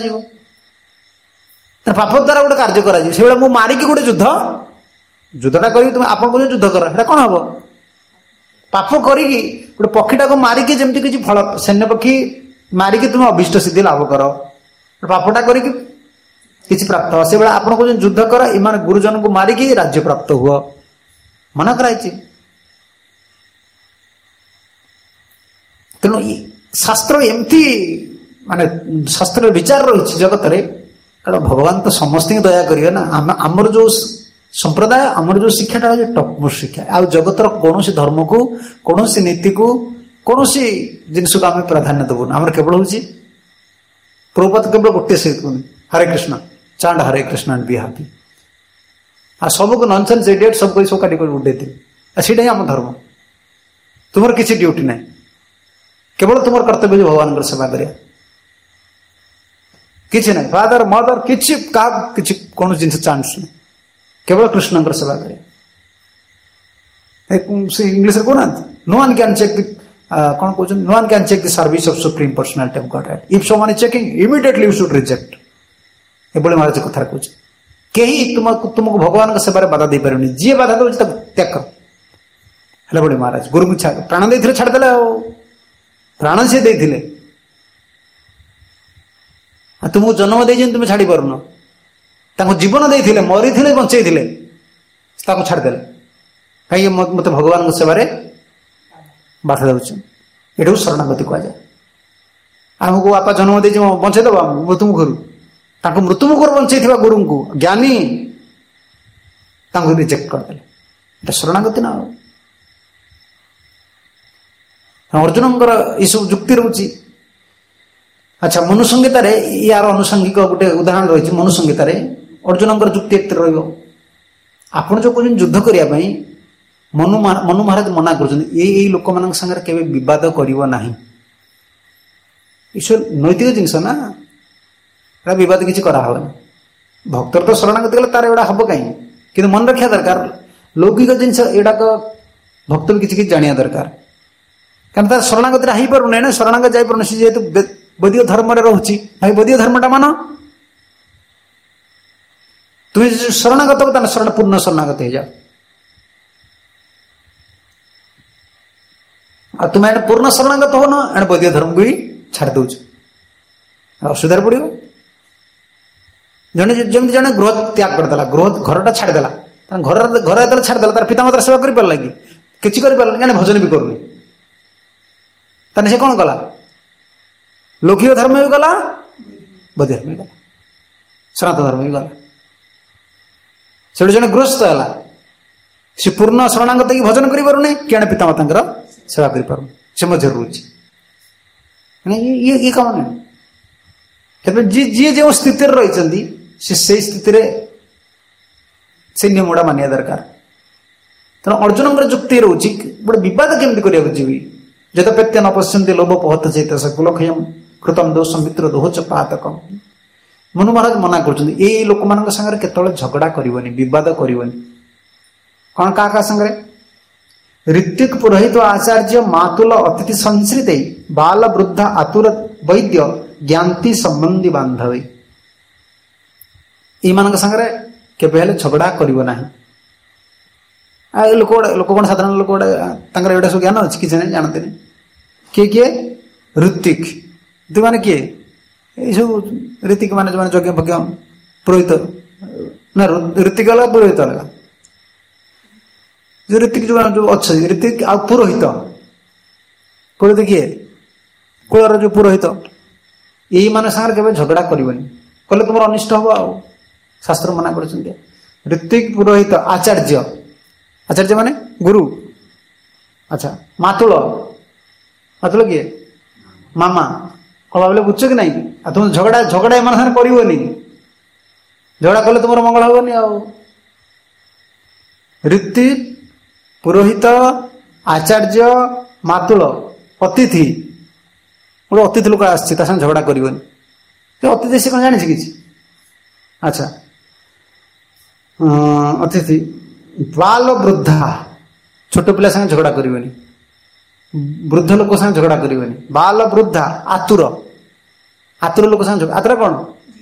पाप द्वारा गोटे कार्य कर मारिकी गोटे युद्धटा कर तुम आप युद्ध कर कौन हम पाप करी गोटे पक्षीटा को मारिकी जमी किसी फल सैन्य पक्षी मारिकी तुम अभिष्ट सिद्धि लाभ कर पापटा कर प्राप्त हो से आप युद्ध कर इन गुरुजन को मारिकी राज्य प्राप्त हुआ मना कराई तेणु शास्त्र एमती माने शास्त्र विचार रही जगत कारण भगवान तो समस्त दया करेंगे ना आमर जो संप्रदाय आमर जो शिक्षाटा है टॉप मोस्ट शिक्षा आ जगतर कौन धर्म को कौन नीति को कौन जिनस को आम प्राधान्य देवुन आम केवल हूँ प्रभुपाद केवल गोटे से हरे कृष्ण चांड Hare Krishna and be happy आ सबको नॉनसेंस इडियट सब कोई सब काटी उड़े से आम धर्म तुम किसी ड्यूटी ना केवल तुम कर्तव्य भगवान सेवा करिया किसी ना फादर मदर किसी कौन जिन चांस नहीं केवल कृष्ण सेवा करें इंग्लिश कहना नो वन कैन चेक कौन कहते no one can check the service of supreme personality of god if someone is checking immediately you should reject एबले महाराज कथा कहूँ कहीं तुमको भगवान सेवा बाधा दे पारे जी बाधा दे त्याग कर हेल्ला बड़े महाराज गुरु को प्राण दे छाड़दे प्राण सी दे तुमको जन्म दे तुम छाड़ी पारुन जीवन दे मरी बचे छाड़दे कहीं मत भगवान सेवा बाधा दे शरणागति कहुए आमको बापा जन्म दे बचेदबा मृत्युमुखर मृत्युमुखर बचे गुरु को ज्ञानी रिजेक्ट करदे शरणागति ना अर्जुन ये सब जुक्ति रोचे अच्छा मनुसंहिता यार अनुसंगिक गोटे उदाहरण रही मनुसंहिता अर्जुन जुक्ति एक आपड़ जो कहते युद्ध करने मनु महाराज मना कर लोक मान संगे केवे विवाद करना ईश्वर नैतिक जिनस ना विवाद किसी कराहनी भक्तर तो शरणागति गले तार एड़ा हम कहीं कि मन रखा दरकार लौकिक जिनस एडाक भक्त भी किसी जाना दरकार कारण तार शरणागति हो पार ना शरणागत जापर जेहेतु वैदिक धर्म रोचे भाई वैदिक धर्मटा मान तुम्हें शरणागत हो शरण पूर्ण शरणागत हो जाओ आ तुम्हें पूर्ण शरणागत हो ना एण वैदिक धर्म को ही छाड़ दौ असुविधा पड़ो जड़े जमी जड़े गृह त्याग करदेला गृह घरटा छाड़देला घर छाड़देला तार पितामाता सेवा कर पार्ला कि भजन भी करूनी ताने से कौन गला लौकिक धर्म भी गला बौद्ध धर्म भी गला सनातन धर्म भी गला से जन गृहस्थ है सी पूर्ण शरणागत की भजन करें किए पिता माता सेवा कर से मध्य रोचे ये कम नहीं जी जी जो स्थिति रही से स्थिति से नियम गुड़ा मानिया दरकार तेना अर्जुन जुक्ति रोचे गोटे बद केमती करी जत पेत्य न पश्यंती लोभ पहत चेत सकुलक्षयम कृतम दोषम मित्र दोह च पातकम मनु महाराज मना कर लोक मान सागर केत झगड़ा करनी बद करनी कौन क्या संगे ऋत्विक पुरोहित आचार्य मातुल अतिथि संश्रित बाल वृद्ध आतुर वैद्य ज्ञाति संबंधी बांधव इन सागर केवे झगड़ा करना लोक कौन साधारण लोक गोटे सब ज्ञान अच्छी किसी नहीं जानते किए किए ऋत्विक माने किए ये सब ऋतिक मान जो यज्ञ भज्ञ पुरोहित ना ऋतिक अलग पुरोहित अलग जो ऋतिक जो अच्छे ऋतिक आ पुरोहित पुरोहित किए कुलर जो पुरोहित यही मान सागर के झगड़ा करनी कले तुम अनिष्ट हम आ शास्त्र मना कर ऋतिक पुरोहित आचार्य आचार्य माने गुरु अच्छा मातुल मातुल किए मामा कौन भाव बुझ कि ना तुम झगड़ा झगड़ा एम साथ करनी झगड़ा कले तुम मंगल हेनी ऋतिक पुरोहित आचार्य मातुल अतिथि गोटे अतिथि लोक आसा झगड़ा करनी अतिथि से कौन जानी कि अच्छा अतिथि बाल वृद्धा छोट पिला संगे झगड़ा करनी वृद्ध लोक संगे झगड़ा करनी बाल वृद्धा आतुर आतुर लोक संगे आतुर कौन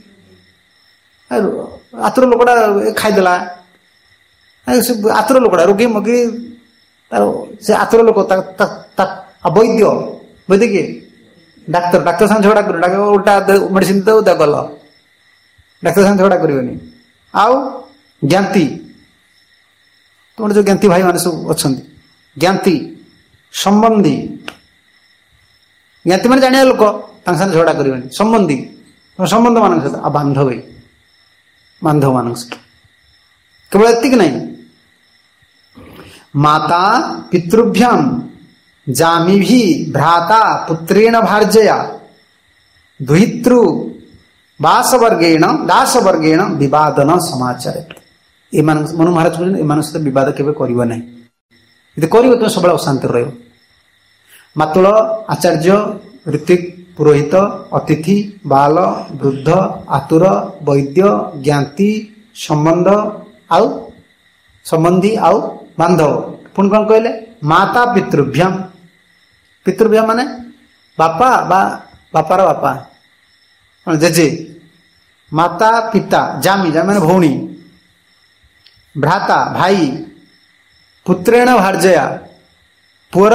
आतुर लोकटा खाईदेला आतुर लोकटा रोगी मगी से आतुर लोक वैद्य वैद्य किए डाक्तर डाक्तर संगे झगड़ा कर उल्टा मेडिसिन दे गल डाक्तर संगे झगड़ा करनी आउ ज्ञाति तुम जो ज्ञाति भाई मान सब अच्छा ज्ञाति संबंधी ज्ञाति मान जाना लोक झगड़ा करनी संबंधी संबंध मान सहित आ बांधव बांधव मान केवल एतिक नहीं माता पितृभ्याम जामी भी भ्राता पुत्रेण भार्जया दुहितृ दासवर्गेण विवादन समाचार मनु महाराज कहते सहित बद केवे कर ना यदि कर तुम सब अशांति रह मातुल आचार्य ऋतिक पुरोहित अतिथि बाल वृद्ध आतुर वैद्य ज्ञाति संबंध आउ संबंधी आउ बांधव पुणी कौन कहले माता पितृभ्याम पितृभ्याम माने बापा बापार बापा जेजे माता पिता जामी जामी माने भौणी भ्राता भाई पुत्रेण भार्जया पुअर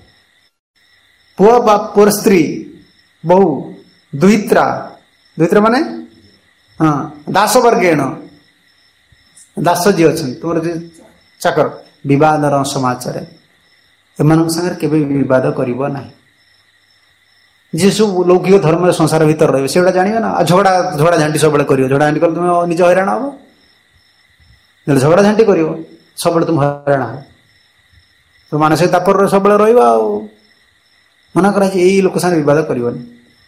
पुअर स्त्री बहु दुहित्रा दुहित्रा माने हाँ दासवर्गेण दास जी अच्छा तुम चाकर बद समाचार एम सागर के बद करना जी सब लौकिक धर्म संसार भीतर रही से जानवे ना झगड़ा झगड़ा झांटी सब कर झगड़ा झांटी कल तुम निज हैरान हम झगड़ा झांटी कर सब तुम हैरान हो तो मानसिक तापर सब रहा मना कर लोक साथ बद करनी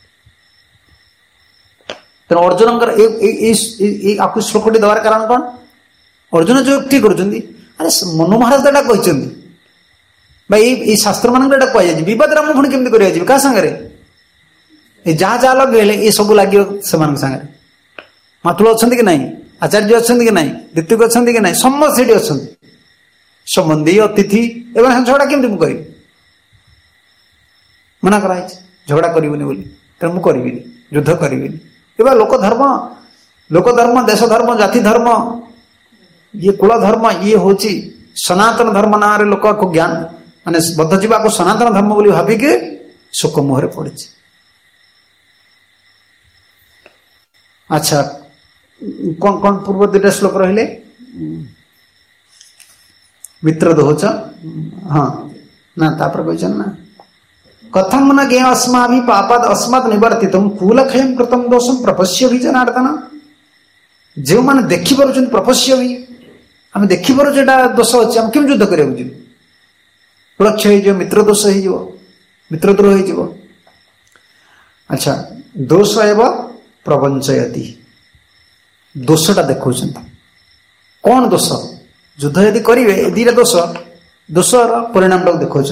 तेना अर्जुन आपको श्लोकटी देवार कारण कौन अर्जुन जो युक्ति कर मनु महाराज तो कहते भाई शास्त्र मान कहुई बद राम पुणी केमती कर क्या सागर जहाँ जहाँ लगे ये सब लगे से सागर मातुल अच्छा कि ना आचार्य अच्छा कि ना ऋतिक अच्छा कि ना समस्त से अच्छा संबंधी अतिथि एवं झगड़ा केमती मुझे मना कराई झगड़ा करनी बोली तेणु मुझे युद्ध करी एवं लोक धर्म देश धर्म जाति धर्म ये कुल धर्म ये हूँ सनातन धर्म ना रे लोक को ज्ञान माने बद्ध जीवा को सनातन धर्म बोली भाविक शोक मुहर पड़ी। अच्छा कौन कौन पूर्व दुटा श्लोक रहिले मित्र दोहच हाँ ना तापर कहन ना कथम न ज्ञेय अस्माभि पापाद अस्मात् निवर्तितम कूलक्षयम कृतम दोषम प्रपश्य भी जनार्दन। जो मैंने देखी पार्छ प्रपश्य भी आम देखी पार्छ एटा दोष अच्छे आम केम युद्ध करा कुलक्षय हो मित्र दोष हो मित्रद्रोह हो। अच्छा दोष एवं प्रवंचयति दोषटा देखा कौन दोष युद्ध यदि करेंगे दीटा दोष दोषर परिणाम टाक देखा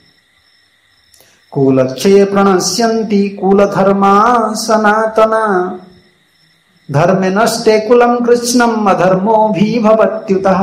कूलक्षये प्रणश्यन्ति कुलधर्मा सनातना धर्मे नष्टे कुलम कृष्णम अधर्मो भी भवत्युतः।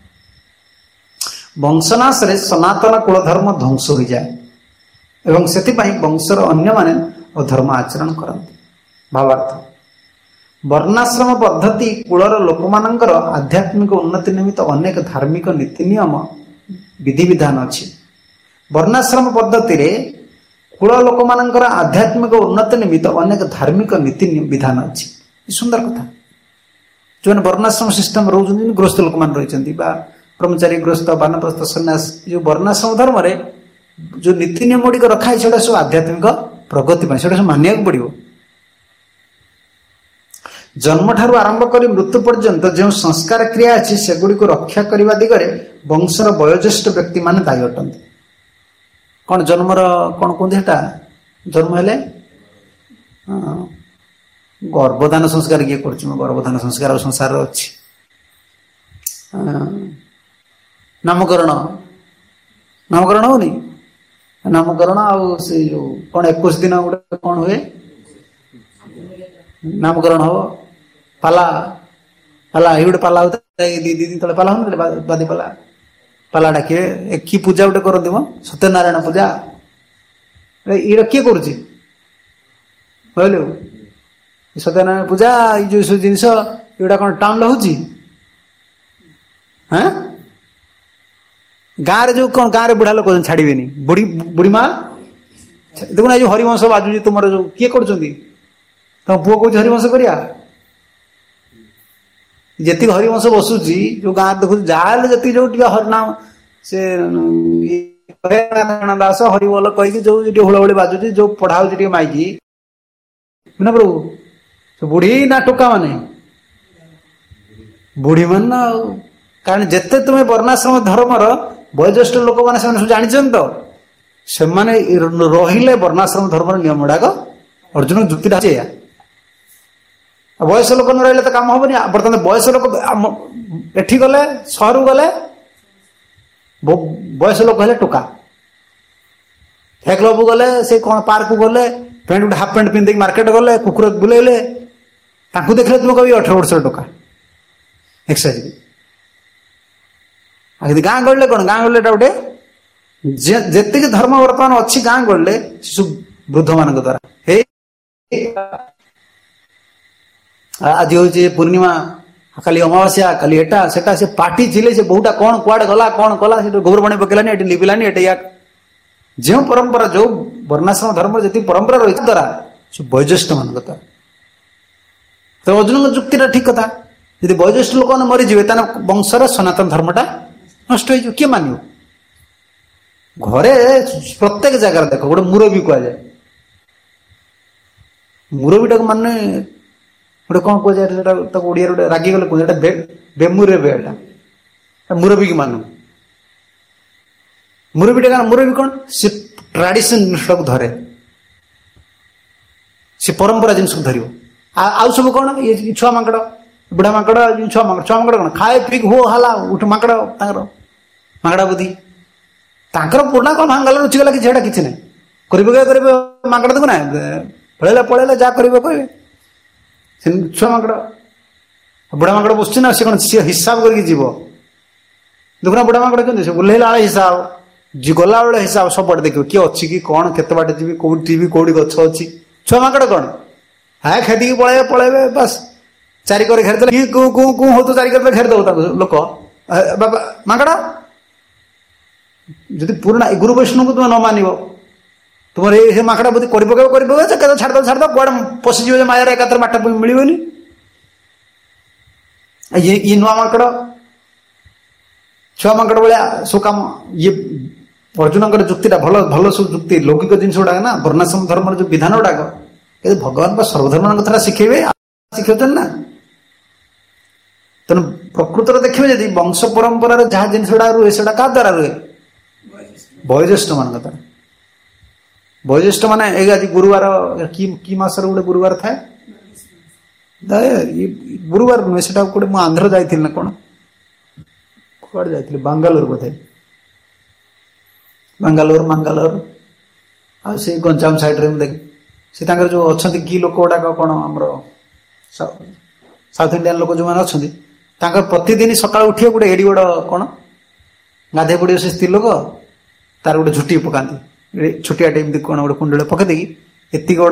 वंशनाश रे सनातन कुलधर्म ध्वंस हो जाए एवं सेतिपाई वंशर अन्य माने अधर्म आचरण करते। भावार्थ वर्णाश्रम पद्धति कूलर लोकमानंकर आध्यात्मिक उन्नति निमित्त अनेक धार्मिक नीति नियम विधि विधान अच्छी। वर्णाश्रम पद्धति रे कूल लोक मानकर आध्यात्मिक उन्नति निमित्त अनेक धार्मिक नीति विधान अच्छी। सुंदर कथा जो वर्णाश्रम सिस्टम रोज गृहस्थ लोक मान रही ब्रह्मचारी गृहस्थ बानप्रस्थ सन्यास जो वर्णाश्रम धर्म रे जो नीति नियम गुड़िक रखा है सब आध्यात्मिक प्रगति सब मानिया पड़ो। जन्म ठारू आरंभ कर मृत्यु पर्यंत जो संस्कार क्रिया अच्छी सेगुड़ी रक्षा करने दिगरे वंशर वयोज्येष्ठ व्यक्ति माने दायी अटंती। कौन जन्मर कौन कहते जन्म हेले गर्भधान संस्कार किए कर गर्भधान संस्कार संसार अच्छी। नामकरण नामकरण होनी नामकरण से जो कौन 21 दिन गोटे कौन हुए नामकरण हो पाला पाला ये गोटे पाला होता है दी दिन तले पाला हो बादी पाला पाला डाकिए कि पूजा गोटे करती मो सत्यनारायण पूजा ये किए कर सत्यनारायण पूजा ये जो जिनस ये कौन टाउन हूँ हाँ गाँव जो कौन गाँव बुढ़ा लोक छाड़े बुढ़ी बुढ़ी माँ देखो जो हरिवंश बाजू तुम जो किए कर तुम पुओ कौन हरिवंश करिया जी हरिवंश बसुची जो गाँव देखु जहाँ जी जो हरिनाम से दास हरिबोल कहीकि जो हुड़हुड़ी बाजुची जो पढ़ा हो माइकी ना प्रभु बुढ़ी ना टोका माने बुढ़ी मान ना कारण जिते तुम्हें वर्णाश्रम धर्मर वयोज्येष्ठ लोक मैंने सब जानते तो से रहिले वर्णाश्रम धर्म नियम गुड़ाक अर्जुन जुक्तिटा बयस लोक न रही तो कम हम बर्तमान बयस लोक एठी गले सहर गले बयस लोक है टोका हे क्लब गले से कौन पार्क गले पैंट गोटे हाफ पैंट पिंधिक मार्केट गले कुकुर बुलेले देखले तुम कभी 18 वर्ष टोका एक्सरसाइज गाँ गड़े कौन गाँ गड़े गोटे जी धर्म बर्तमान अच्छी गाँ गड़े सब वृद्ध मान द्वारा आज हूँ पूर्णिमा खाली अमावास्या खाली एटा सेटा से पार्टी चिले से बहुटा कौन कुआड़े गला कौन कला गोबर पानी पकेलानी एटी लिपिलानी एटे या जो परंपरा जो वर्णाश्रम धर्म जी परंपरा रही द्वारा सब वयोज्येष्ठ मान द्वारा तो अर्जुन जुक्ति ठीक कथा यदि वयोज्येष्ठ लोक मरीजे वंशर सनातन धर्मटा नष्ट हो किए मान घरे प्रत्येक जगार देख गोटे मुरबी कहुए मुरबीटा मानने गोटे कौन कहुए ओडिया गोटे रागिगले कहते बेमुरे बेटा मुरबी की मानु मुरबीटा मुरबी कौन सी ट्राडिशन जिनस धरे सी परंपरा जिनस धर आउ सब कौन ये छुआ माकड़ बुढ़ा माकड़ छुआ माकड़ कौन खाए पी हो हाला उठ माकड़ माकड़ा बुद्धि पुराना कौन भांगला रुचिगला कि ना करेंगे माकड़ देखो ना पड़ेला पड़ेला जहाँ करेंगे कहे छुआ माकड़ बुढ़ा माकड़ बस ना सी कौन सी हिसाब करके जीव देखना बुढ़ा माकड़ कहते बुलेला हिसाब जी गला बेले हिसाब सब बाटे देखिए किए अच्छी कि कौन केते बाटे जी कौटी कौटी गछ अच्छी छुआ माकड़ कौन हाँ खेदी पलैबे पलैबे बस चारिकर घेरदे कु हो तो चारिकर घेरदेव लोक बाबा माकड़ जदि पुराना गुरु वैष्णव को तुम न मान तुम ये माकड़ा बुद्धि कर छाड़ कौन पशिज मायार एक बाट मिलनी ये नुआ माकड़ छुआ माकड़ भाया सब कम ये अर्जुन जुक्ति भल भल सब जुक्ति लौकिक जिन गुड़ाक ना वर्णाश्रम धर्म जो विधान गुड़ाक ये भगवान सर्वधर्म कथा शिखेबे शिखौन ना तेणु प्रकृत देखिए जब वंश परंपरार जहाँ जिन रुहे से क्या द्वारा रुहे वयोज्येष्ठ मान द्वारा वयोज्येष्ठ मान आज गुरुवार कि मसर गोटे गुरुवार थाए गुरुवार नुहे से गोटे मुझे आंध्र जाइए ना कौन कड़े जाइए बांगालोर बोधे बांगालोर मंगालोर से गंजाम साइड रे देख से जो अच्छा कि लोक गुड़ाक कौन आम साउथ इंडियन लोक जो मैंने अच्छा प्रतिदिन सका उठे गोटे एडी बड़ कौन गाधे पड़े से स्त्री लोक तार गोटे झुटी पकाती छुटिया टाइम कौन गोटे कुंडल पकईदे एति बड़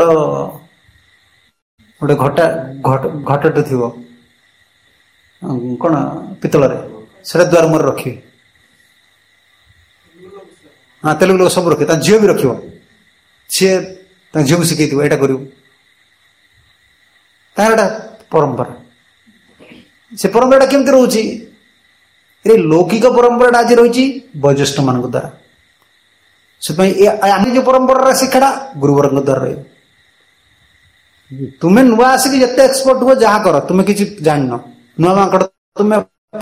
गोटे घटा घटटे थी कौन पितल से द्वार मोर रखी हाँ तेलुगु लोग सब रखे झील भी रखियो सी झील को शिखई थी यहाँ कर परंपरा से परंपरा केमती रोचे लौकिक परंपरा आज रही वयोज्येष्ठ मान द्वारा से आम जो परंपरा शिक्षाटा गुरुवर द्वारा रही तुम्हें नुआ आसिक जिते एक्सपर्ट हुआ जहाँ कर तुम्हें किसी जान नुआ माकड़ तुम्हें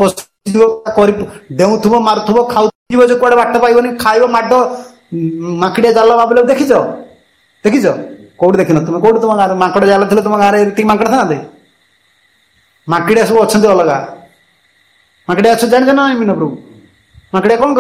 डेउथुब मारुथुब खाऊ जो कड़े बाट पाइबनी खाइब माड माकड़िया जाल बाबले देखीच देखीच कौट देख तुम कौट तुम गाँव माकड़ जाल थे तुम गाँव में माकड़ था माकड़िया सब अच्छा अलग माकड़िया अच्छा जान ना मीन प्रभु माकड़िया कौन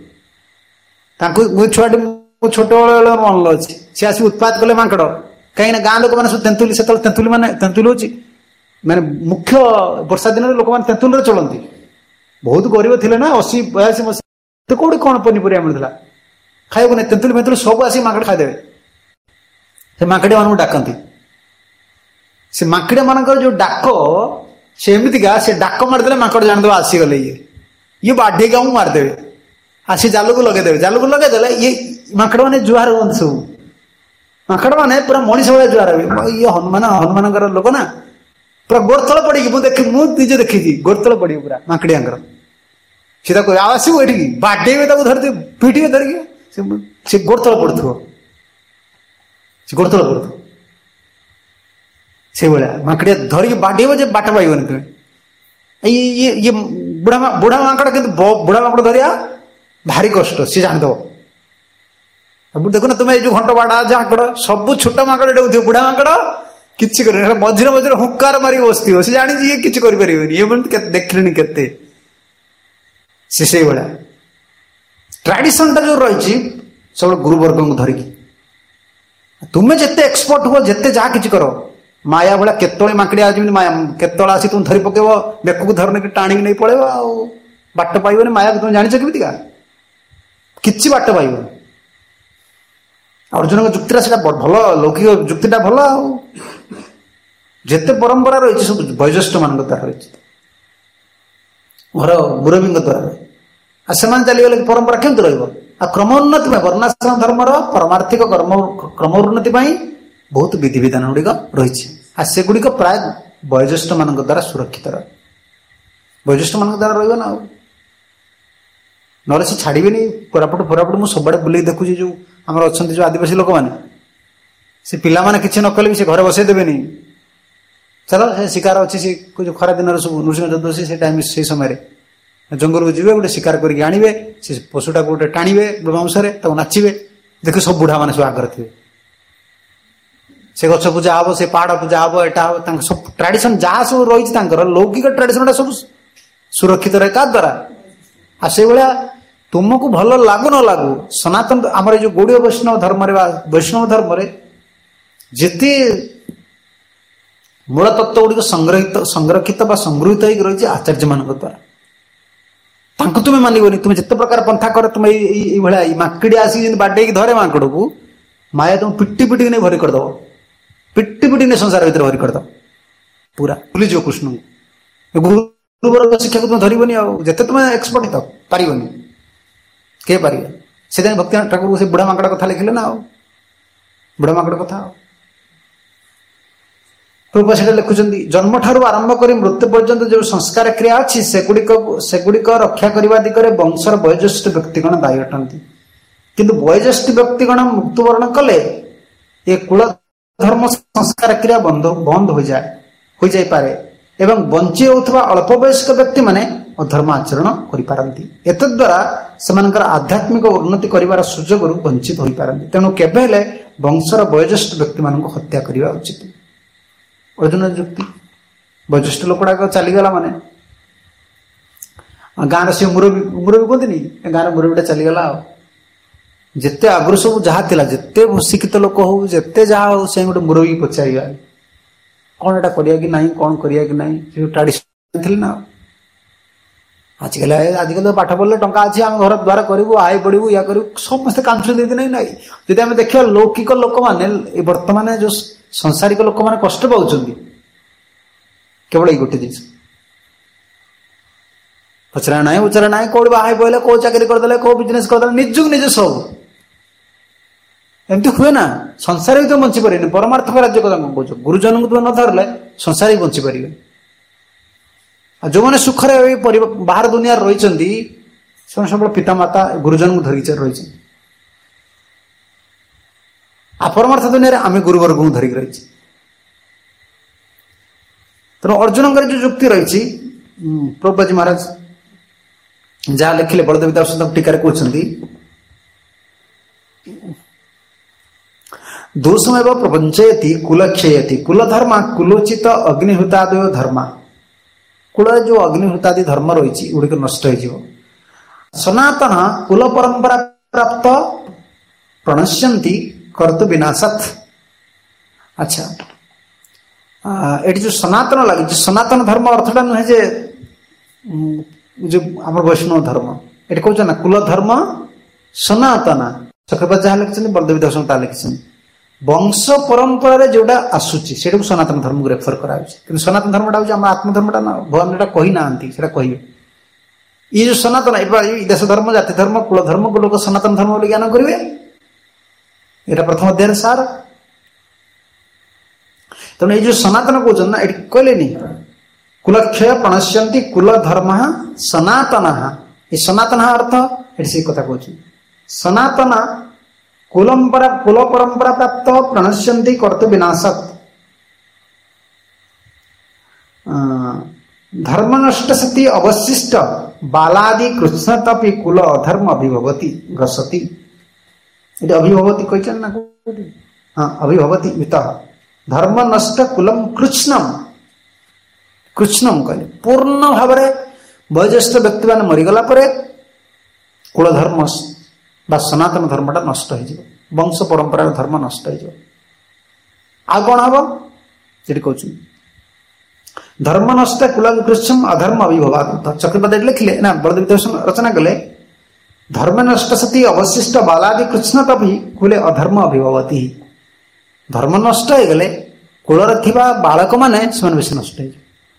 करती छुआ छोट मन अच्छी सी आस उत्पाद कले माकड़ कहीं गाँ लोक मैंने सब तेंतुली से तेंतुली मैंने तेंतुली हूँ मैंने मुख्य वर्षा दिन लोक मैंने तेंतुली चलती बहुत गरीब थे ना 80-82 मसीह तो कौटी कौन पनीपरिया मिलता खाइबू ना तेंतुली फेंतुली सब आस माकड़ खाईदेवे से माकड़िया मान डाकती से माकड़िया मान जो डाक से एमतीका से डाक मारिदे माकड़ जानदे आसीगले ये बाढ़े गाँव मारिदेवे आसी जाल को लगेदेवे जाल को लगेदे ये माकड़ मैंने जुआर हूँ सब माकड़ मैंने पूरा मनीष भाई जुआर ये हनुमान लोक ना पूरा गोरतल पड़ी मुझे देखी गोरतल पड़ी पूरा माकड़िया सीधा कह आसो ये बाढ़े धरते पिटे धरिकी से गोरतल पड़ू गोरतल पड़ू से भाया माकड़िया धरिकी बाढ़े जे बाट पाइबन तुम्हें ये बुढ़ा माकड़ कि बुढ़ा माकड़ धरिया भारी कष्ट सी जानद देखो ना तुम्हें जो घंट बाड़ा झाकड़ सब छोट माकड़ डेउथि बुढ़ा माकड़ किसी कर मझे मझे हुंकार मारी बसती सी जानी ये किसी कर देखिले केते से भाया ट्रेडिशन जो रही सब गुरुवर्ग को धरिकी तुम्हें जिते एक्सपर्ट हुआ जिते जहाँ किसी कर माया भाया केतले माकड़िया केतला आसी तुम धरी पकेब बेक को धरने टाणिक नहीं पड़े बाट पाइबनी माया तुम जान केमिका कि बाट पाइब अर्जुन जुक्तिटा से भल लौकिक जुक्तिटा भल जिते परंपरा रही सब वयोज्येष्ठ मान द्वारा रही घर मुरबी द्वारा रही से चलीगले परंपरा केमती रहा क्रमोन्नति वर्णाश्रम धर्म परमार्थिक क्रमोन्नति बहुत विधि विधान गुड़िक रही से गुड़िक प्राय वयोज्येष्ठ मान द्वारा सुरक्षित रहे वयोज्येष्ठ मान द्वारा रहा ना से छाड़बे कोरापुट फोरापुट मुझे सब बुले देखुची जो आम अच्छा जो आदिवासी लोक मैंने से पिला माने किसी न कले भी से घर बसई देवे चलो से शिकार अच्छी से जो खरा दिन सब नृसिंह चतुर्दशी से टाइम से समय जंगल को जी गोटे शिकार करके आणवे से पशुटा गोटे टाणवे ब्रह्मांशरे नाचे देखे सब बुढ़ा मैंने सब आगे थे से गछ पूजा हम से पहाड़ पूजा हम यहाँ हम सब ट्रेडिशन जहाँ सब रही लौकिक ट्रेडिशन सब सुरक्षित रहे क्या द्वारा आ से भाया तुमको भल लगु न लगु सनातन आम जो गौड़ीय वैष्णव धर्म वैष्णव धर्म जिते मूल तत्व गुड़िक संरक्षित संगृहित रही आचार्य मान द्वारा तुम्हें मानवनी तुम्हें जिते प्रकार पंथा कर तुम ये माकड़ी आसिक बाडे धरे माकड़ को माया तुम पिटी पिटी नहीं भरी करद पिटी पिटी नहीं संसार भर भरी करद पूरा भूलीज कृष्ण को गुरुवर शिक्षा को तुम धरबनी आते तुम एक्सपर्ट हो पारबनी किए पारे से भक्ति ठाकुर से बुढ़ा माकड़ कथा लिखिले ना बुढ़ा माकड़ कथा प्रभु से लिखुं जन्म ठारू आरंभ कर मृत्यु पर्यंत जो संस्कार क्रिया अच्छी सेगुड़िक रक्षा करने दिगरे वंशर वयोज्येष्ठ व्यक्तिगण दायी अटंती किंतु वयोज्येष्ठ व्यक्तिगण मृत्युवरण कले ये कुल धर्म संस्कार क्रिया बंद हो जाए पारे एवं बंची होता अल्प वयस्क व्यक्ति माने अधर्म आचरण करिपारंती एतद्वारा सेमानकर आध्यात्मिक उन्नति करिवार सुजोग वंचित होई पारंती तेणु केबे हेले वंशर वयोज्येष्ठ व्यक्ति मानक हत्या करिवा उचित। अर्जुन युक्ति वयोज्येष्ठ लोकड़ा चलीगला माने गाँव से मुरबी मुरबी कहते गाँव मुरबीटा चलीगला जिते आगु सब जहाँ थिला जिते शिक्षित लोक हो जिते जहाँ हो से गोटे मुरबी पचार कौन एटा करिया कि नहीं कौन करिया कि नहीं ट्राडिशन थिले ना आजिकल तो पाठ पढ़ले टंका अच्छी आम घर द्वारा करूँ आय पड़ू या करूँ समस्ते कांचुल देती नहीं ना जब आम देखा लौकिक लोक मैंने बर्तमान जो संसारिक लोक मैंने कष्ट पाँच केवल ये गोटे जिन पचरा ना उचरा ना कौट बाहर पड़े कौ चाकरी करदे कौ बिजनेस करदे निजुक निज सब एमती हुए ना संसार भी तो बंची पारे परमार्थक राज्य कथा कौन कह गुरुजन को तुम न धरले संसार ही बंची पारे जो मैंने सुखरे बाहर दुनिया रही सब पितामाता गुरुजन को धरिक रही परमार्थ दुनिया आम गुरुवर्ग को धरिक रही तेणु अर्जुन जो युक्ति रही प्रभुपाद महाराज जहाँ लिखिले बलदेव दास टीकार कहते दोषमेव प्रपंचयति कुल क्षयति कुल धर्म कुलोचित अग्निहुतादय धर्म कुल जो अग्निहुतादि धर्म रही गुड़िक नष्ट हो सनातन कुल परंपरा प्राप्त प्रणश्यंती कर्तु विनाशत। अच्छा ये जो सनातन लगे जो सनातन धर्म अर्थटा नुहे जे जो आम वैष्णव धर्म ये कौन ना कुल धर्म सनातन चक्रवर्ती जहाँ लिखिं बलदेव दास लिखिं वंश परंपरा जोटा आसूची से सनातन धर्म को रेफर कर सनातन धर्मटा हूँ आम आत्मधर्मटा ना भगवान एटा कही ना कहे ये जो सनातन देश धर्म जाति धर्म कुल धर्म को लोग सनातन धर्म बोली ज्ञान करेंगे यहाँ प्रथम अध्याय सार तेणु ये जो सनातन कौन ना ये कहले कुलक्षय प्रणश्यंती कुल धर्म सनातन ये सनातन अर्थ ये कथा कह सनातन कुल परंपरा प्राप्त प्रणश्यंती कर्तु विनाशत धर्म नष्ट सती अवशिष्ट बालादि कृष्णतपि कुल अधर्म अभिभवति ग्रसति ये अभिभवति कही ना हाँ अभिभवति धर्म नष्ट कुलम कृष्णम कृष्णम कहले पूर्ण भाव वयोज्येष्ठ व्यक्ति मान मरीगला कुल धर्म सनातन धर्मटा नष्ट हो वंश परंपरा धर्म नष्ट हो कौन हम ये कह धर्म नष्ट कुल कृष्ण अधर्म अभिभवात चक्रवर्ती लिखिले ना बलदेव रचना कले धर्म नष्ट सती अवशिष्ट बालादि कृष्ण तभी कुले अधर्म अभिभवती धर्म नष्ट हो गले कूलर थिबा बालक माने बेसी नष्ट हो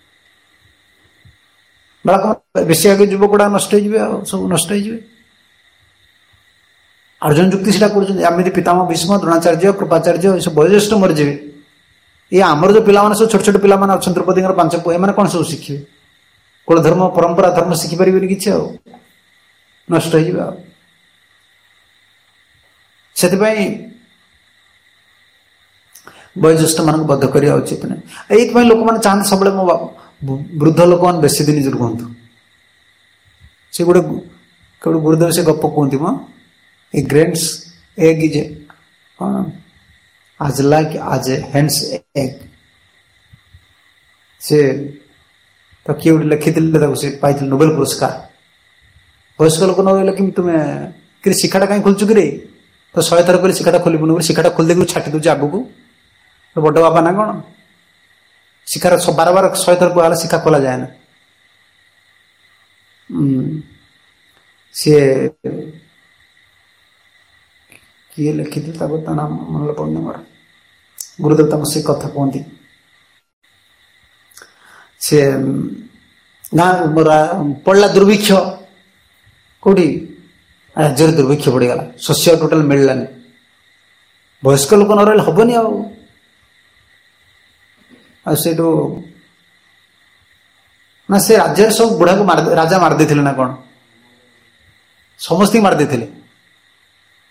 बालक बेसी आगे युवकड़ा नष्ट हो सब नष्ट हो अर्जुन युक्ति सीटा कर पितामह भीष्म द्रोणाचार्य कृपाचार्य ये सब वयोज्येष्ठ मरीजे ये आमर जो पिला सब छोट छोट पिला अच्छा द्रौपदी 5 पुआ एम कौन सब शिखे कुल धर्म परंपरा धर्म शिखिपारे कि नष्ट हो वयोज्येष्ठ मान बद्ध करवा उचित नहीं ये लोक मैंने चाहते सब मो वृद्ध लोक मैंने बेसी दिन रुहतु से गोटे गुरुदेव से गप कहती मो A grain's egg is as like as a hen's egg. से तो किए गोटे लिखी से पाई नोबेल पुरस्कार वयस्क लोक न कि तुम्हें कि शिखाटा कहीं खोलचु कि तो 100 थर कर शिखाटा खोलबुन शिखाटा खोल दे छाटी दूचे आगू तो बड़ बापा ना कौन शिखार 12 बार 100 थर कहला शिखा खोला जाए ना सी किए लिखी नाम मन पड़ने मोर गुरुदेव तक से कथा कहती सी गाँ पड़ा दुर्भिक्ष कौटी राज्य दुर्भिक्ष पड़गला शस्य टोटाल मिललानी वयस्क लोक न रही हेनी आठ ना से राज्य सब बुढ़ा को राजा मारदे ना कौन समस्त मारदे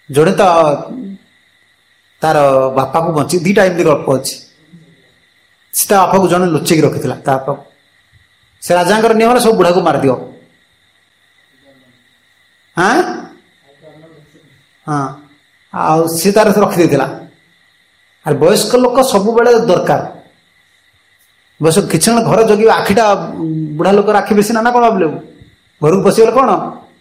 ଜଣେ ତ ତାର ବାପାକୁ ବଞ୍ଚି ଦିଟା ଏମିତି ଗଳ୍ପ ଅଛି। ସେ ତା ବାପାକୁ ଜଣେ ଲୁଚେଇକି ରଖିଥିଲା। ତା ବାପାକୁ ସେ ରାଜାଙ୍କର ନିୟମରେ ସବୁ ବୁଢ଼ାକୁ ମାରିଦିଅ। ହଁ ଆଉ ସିଏ ତାର ରଖିଦେଇଥିଲା। ଆରେ ବୟସ୍କ ଲୋକ ସବୁବେଳେ ଦରକାର। ବୟସ୍କ କିଛି ଜଣ ଘର ଜଗିବ, ଆଖିଟା ବୁଢ଼ା ଲୋକର ଆଖି ବେଶୀ ନା କଣ ଭାବିଲେ? ଘରକୁ ପଶିଗଲେ କଣ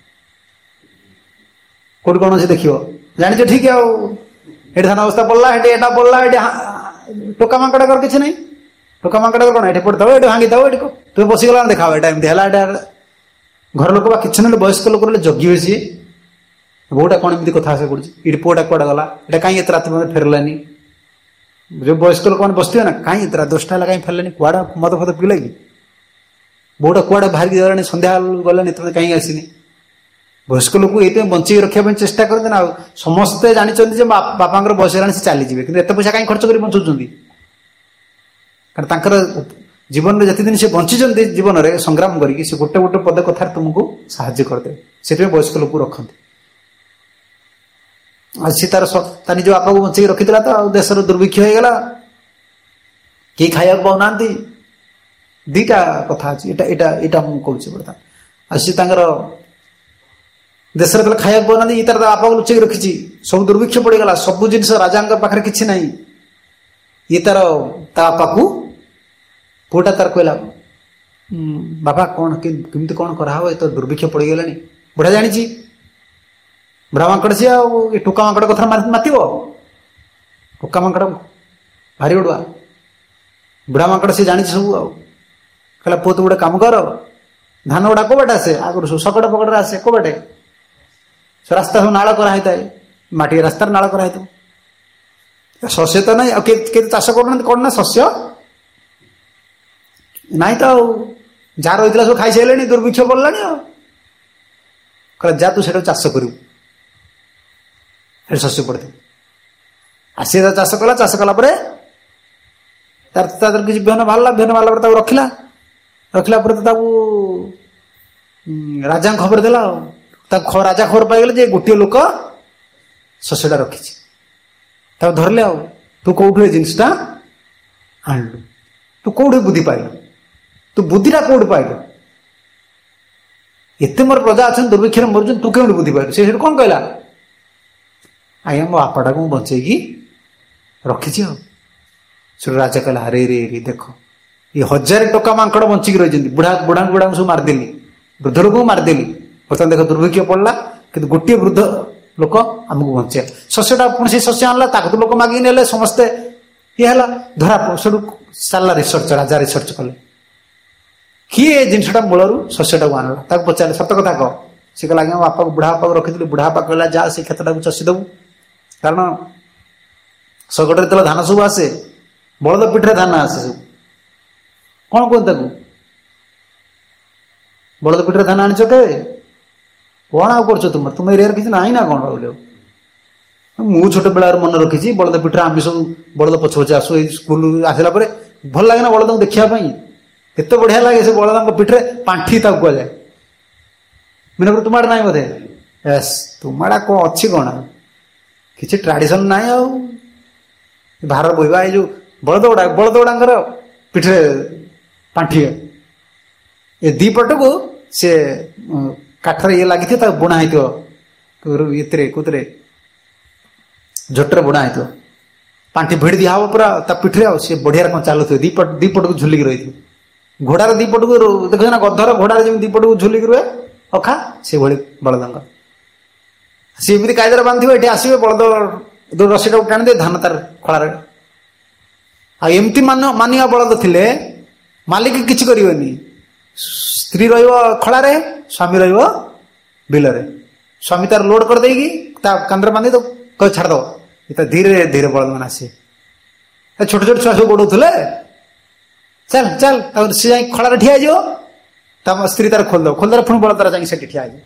କୋଉଠି କଣ ସେ ଦେଖିବ, ଜାଣିଛ ଠିକ। ଆଉ ଏଠି ଧାନ ଅବସ୍ଥା ପଡିଲା, ଏଠି ଏଟା ପଡିଲା, ଏଠି ଟୋକା ମାଙ୍କଡଙ୍କର କିଛି ନାହିଁ। ଟୋକା ମାଙ୍କଡ କଣ ଏଠି ପଡିଥାଉ, ଏଠି ଭାଙ୍ଗିଥାଉ, ଏଠି ତୁମେ ପଶିଗଲା ଦେଖାଅ ଏଟା ଏମିତି ହେଲା। ଏଟା ଘର ଲୋକ ବା କିଛି ନହେଲେ ବୟସ୍କ ଲୋକ ହେଲେ ଜଗିବେ। ସିଏ ବୋଉଟା କଣ ଏମିତି କଥା ଆସେ ପଡୁଛି, ଏଠି ପୁଅଟା କୁଆଡେ ଗଲା, ଏଟା କାହିଁ ଏତେ ରାତି ମଧ୍ୟ ଫେରିଲାନି। ଯୋଉ ବୟସ୍କ ଲୋକମାନେ ବସିଥିବେ ନା, କାହିଁ ଏତେ ଦଶଟା ହେଲା କାହିଁ ଫେରିଲାନି, କୁଆଡେ ମଦ ଫଦ ପିଇଲା କି, ବୋଉଟା କୁଆଡେ ବାହାରିକି ଗଲାଣି, ସନ୍ଧ୍ୟା ଗଲାନି, ତମେ କାହିଁକି ଆସିନି। ବୟସ୍କ ଲୋକ ଏଇଥିପାଇଁ ବଞ୍ଚେଇକି ରଖିବା ପାଇଁ ଚେଷ୍ଟା କରନ୍ତି ନା। ଆଉ ସମସ୍ତେ ଜାଣିଛନ୍ତି ଯେ ବାପାଙ୍କର ବୟସ ହେଲାଣି ସେ ଚାଲିଯିବେ, କିନ୍ତୁ ଏତେ ପଇସା କାହିଁ ଖର୍ଚ୍ଚ କରି ବଞ୍ଚଉଛନ୍ତି। କାରଣ ତାଙ୍କର ଜୀବନରେ ଯେତେ ଦିନ ସେ ବଞ୍ଚିଛନ୍ତି, ଜୀବନରେ ସଂଗ୍ରାମ କରିକି, ସେ ଗୋଟେ ଗୋଟେ ପଦ କଥାରେ ତୁମକୁ ସାହାଯ୍ୟ କରିଦେବେ। ସେଥିପାଇଁ ବୟସ୍କ ଲୋକ ରଖନ୍ତି। ଆଉ ସେ ତା ନିଜ ବାପାକୁ ବଞ୍ଚେଇକି ରଖିଥିଲା ତ, ଆଉ ଦେଶର ଦୁର୍ଭିକ୍ଷ ହେଇଗଲା, କେହି ଖାଇବାକୁ ପାଉନାହାନ୍ତି। ଦିଟା କଥା ଅଛି, ଏଇଟା ମୁଁ କହୁଛି ବର୍ତ୍ତମାନ। ଆଉ ସେ ତାଙ୍କର ଦେଶରେ ତାହେଲେ ଖାଇବାକୁ ପାଉନାହାନ୍ତି, ଇଏ ତାର ତା ବାପାକୁ ଲୁଚେଇକି ରଖିଛି। ସବୁ ଦୁର୍ଭିକ୍ଷ ପଡିଗଲା, ସବୁ ଜିନିଷ ରାଜାଙ୍କ ପାଖରେ କିଛି ନାହିଁ। ଇଏ ତାର ତା ବାପାକୁ, ପୁଅଟା ତାର କହିଲା, ବାପା କଣ କେମିତି କଣ କରାହବ, ଏ ତ ଦୁର୍ଭିକ୍ଷ ପଡିଗଲାଣି। ବୁଢା ଜାଣିଛି, ବୁଢା ମାଙ୍କଡ ସିଏ, ଆଉ ଏ ଟୋକା ମାଙ୍କଡ କଥା ମାତିବ। ଟୋକା ମାଙ୍କଡ ଭାରି ଉଡୁଆ, ବୁଢା ମାଙ୍କଡ ସିଏ ଜାଣିଛି ସବୁ। ଆଉ କହିଲା, ପୁଅ ତୁ ଗୋଟେ କାମ କର, ଧାନ ଗୁଡା କୋଉ ବାଟେ ଆସେ, ଆଗରୁ ସବୁ ଶକଡ ଫକଡରେ ଆସେ, କୋଉ ବାଟେ ରାସ୍ତା ସବୁ ନାଳ କରାହେଇଥାଏ, ମାଟି ରାସ୍ତାରେ ନାଳ କରାହେଇଥିବ। ଶସ୍ୟ ତ ନାହିଁ, ଆଉ କେତେ ଚାଷ କରୁନାହାନ୍ତି, କଣ ନା ଶସ୍ୟ ନାଇଁ ତ। ଆଉ ଯାହା ରହିଥିଲା ସବୁ ଖାଇସାରିଲେଣି, ଦୁର୍ଭିକ୍ଷ ପଡିଲାଣି। ଆଉ କହିଲା, ଯା ତୁ ସେଟା ଚାଷ କରିବୁ, ସେଠି ଶସ୍ୟ ପଡିଥିବ। ସିଏ ତା ଚାଷ କଲା, ଚାଷ କଲା ପରେ ତାର କିଛି ବିହନ ବାହାରିଲା, ବିହନ ବାହାରିଲା ପରେ ତାକୁ ରଖିଲା ପରେ ତ ତାକୁ ରାଜାଙ୍କୁ ଖବର ଦେଲା। ଆଉ ତାକୁ ରାଜା ଖବର ପାଇଗଲେ ଯେ ଗୋଟିଏ ଲୋକ ଶସ୍ୟଟା ରଖିଛି। ତାକୁ ଧରିଲେ, ଆଉ ତୁ କୋଉଠୁ ଏ ଜିନିଷଟା ଆଣିଲୁ, ତୁ କୋଉଠି ବୁଦ୍ଧି ପାଇଲୁ, ତୁ ବୁଦ୍ଧିଟା କୋଉଠି ପାଇଲୁ, ଏତେ ମୋର ପ୍ରଜା ଅଛନ୍ତି ଦୁର୍ଭିକ୍ଷରେ ମରୁଛନ୍ତି, ତୁ କେଉଁଠି ବୁଦ୍ଧି ପାଇଲୁ। ସେ ସେଠୁ କଣ କହିଲା, ଆଜ୍ଞା ମୋ ବାପାଟାକୁ ମୁଁ ବଞ୍ଚେଇକି ରଖିଛି। ଆଉ ସେଠୁ ରାଜା କହିଲା, ଆରେ ରେ ରେ ଦେଖ, ଏ 1000 ଟୋକା ମାଙ୍କଡ ବଞ୍ଚିକି ରହିଛନ୍ତି, ବୁଢାଙ୍କୁ ସବୁ ମାରିଦେଲି, ବୃଦ୍ଧ ଲୋକଙ୍କୁ ମାରିଦେଲି, ବର୍ତ୍ତମାନ ଦେଖ ଦୁର୍ଭିକ୍ଷ ପଡିଲା, କିନ୍ତୁ ଗୋଟିଏ ବୃଦ୍ଧ ଲୋକ ଆମକୁ ବଞ୍ଚେଇଲା। ଶସ୍ୟଟା ପୁଣି ସେ ଶସ୍ୟ ଆଣିଲା, ତାକୁ ତ ଲୋକ ମାଗିକି ନେଲେ, ସମସ୍ତେ ଇଏ ହେଲା ଧରା। ସେଠୁ ଚାଲିଲା ରିସର୍ଚ୍ଚ, ରାଜା ରିସର୍ଚ୍ଚ କଲେ, କିଏ ଏ ଜିନିଷଟା ମୂଳରୁ ଶସ୍ୟଟାକୁ ଆଣିଲା। ତାକୁ ପଚାରିଲେ, ସତ କଥା କହ। ସେ କହିଲା, ଆଜ୍ଞା ବୁଢା ବାପାକୁ ରଖିଥିଲି। ବୁଢା ବାପା କହିଲା, ଯା ସେ କ୍ଷେତଟାକୁ ଚଷି ଦବୁ। କାରଣ ଶଗଡ଼ରେ ଯେତେବେଳେ ଧାନ ସବୁ ଆସେ, ବଳଦ ପିଠିରେ ଧାନ ଆସେ ସବୁ, କଣ କୁହନ୍ତି ତାକୁ, ବଳଦ ପିଠିରେ ଧାନ ଆଣିଛ କେବେ? କଣ ଆଉ କରୁଛ ତୁମ ଏରିଆରେ କିଛି ନାହିଁ ନା କଣ ଭାବିଲେ? ମୁଁ ଛୋଟ ବେଳାରୁ ମନେ ରଖିଛି, ବଳଦ ପିଠିରେ ଆମେ ସବୁ ବଳଦ ପଛ ପଛେ ଆସୁ। ଏଇ ସ୍କୁଲରୁ ଆସିଲା ପରେ ଭଲ ଲାଗେ ନା ବଳଦଙ୍କୁ ଦେଖିବା ପାଇଁ, ଏତେ ବଢିଆ ଲାଗେ। ସେ ବଳଦଙ୍କ ପିଠିରେ ପାଣ୍ଠି ତାକୁ କୁହାଯାଏ। ମିନପୁର ତୁମ ଆଡେ ନାହିଁ ବୋଧେ? ତୁମ ଆଡେ କଣ ଅଛି, କଣ କିଛି ଟ୍ରାଡିସନ ନାହିଁ। ଆଉ ଭାର ବୋହିବା, ଏଇ ଯୋଉ ବଳଦ ଗୁଡାଙ୍କର ପିଠିରେ ପାଣ୍ଠି, ଏ ଦି ପଟକୁ ସେ କାଠରେ ଇଏ ଲାଗିଥିବ, ତାକୁ ବୁଣା ହେଇଥିବ, କୋଉଥିରେ ଝୋଟରେ ବୁଣା ହେଇଥିବ, ପାଣ୍ଠି ଭିଡି ଦିଆହବ ପୁରା ତା ପିଠିରେ। ଆଉ ସେ ବଢିଆରେ କଣ ଚାଲୁଥିବ, ଦି ପଟକୁ ଝୁଲିକି ରହିଥିବ। ଘୋଡାର ଦି ପଟକୁ ଦେଖୁଛ ନା, ଗଧର ଘୋଡାର ଯେମିତି ଦି ପଟକୁ ଝୁଲିକି ରୁହେ ଅଖା, ସେଭଳି ବଳଦଙ୍କ ସିଏ ଏମିତି କାୟଦାରେ ବାନ୍ଧିବ। ଏଠି ଆସିବେ, ବଳଦ ରସିଟାକୁ ଟାଣିଦେବେ, ଧାନ ତାର ଖଳାରେ। ଆଉ ଏମିତି ମାନିବା ବଳଦ ଥିଲେ, ମାଲିକ କିଛି କରିବନି। ସ୍ତ୍ରୀ ରହିବ ଖଳାରେ, ସ୍ୱାମୀ ରହିବ ବିଲରେ। ସ୍ୱାମୀ ତାର ଲୋଡ କରିଦେଇକି ତା କାନ୍ଧରେ ବାନ୍ଧି କହି ଛାଡିଦବ। ଧୀରେ ଧୀରେ ବଳଦ ମାନେ ଆସିବେ। ଛୋଟ ଛୋଟ ଛୁଆ ସବୁ ଗୋଡଉଥିଲେ, ଚାଲ ଚାଲ, ତାପରେ ସେ ଯାଇ ଖଳାରେ ଠିଆ ହେଇଯିବ, ତା ସ୍ତ୍ରୀ ତାର ଖୋଲିଦବ, ପୁଣି ବଳଦ ତାର ଯାଇକି ସେଠି ଠିଆ ହେଇଯିବ।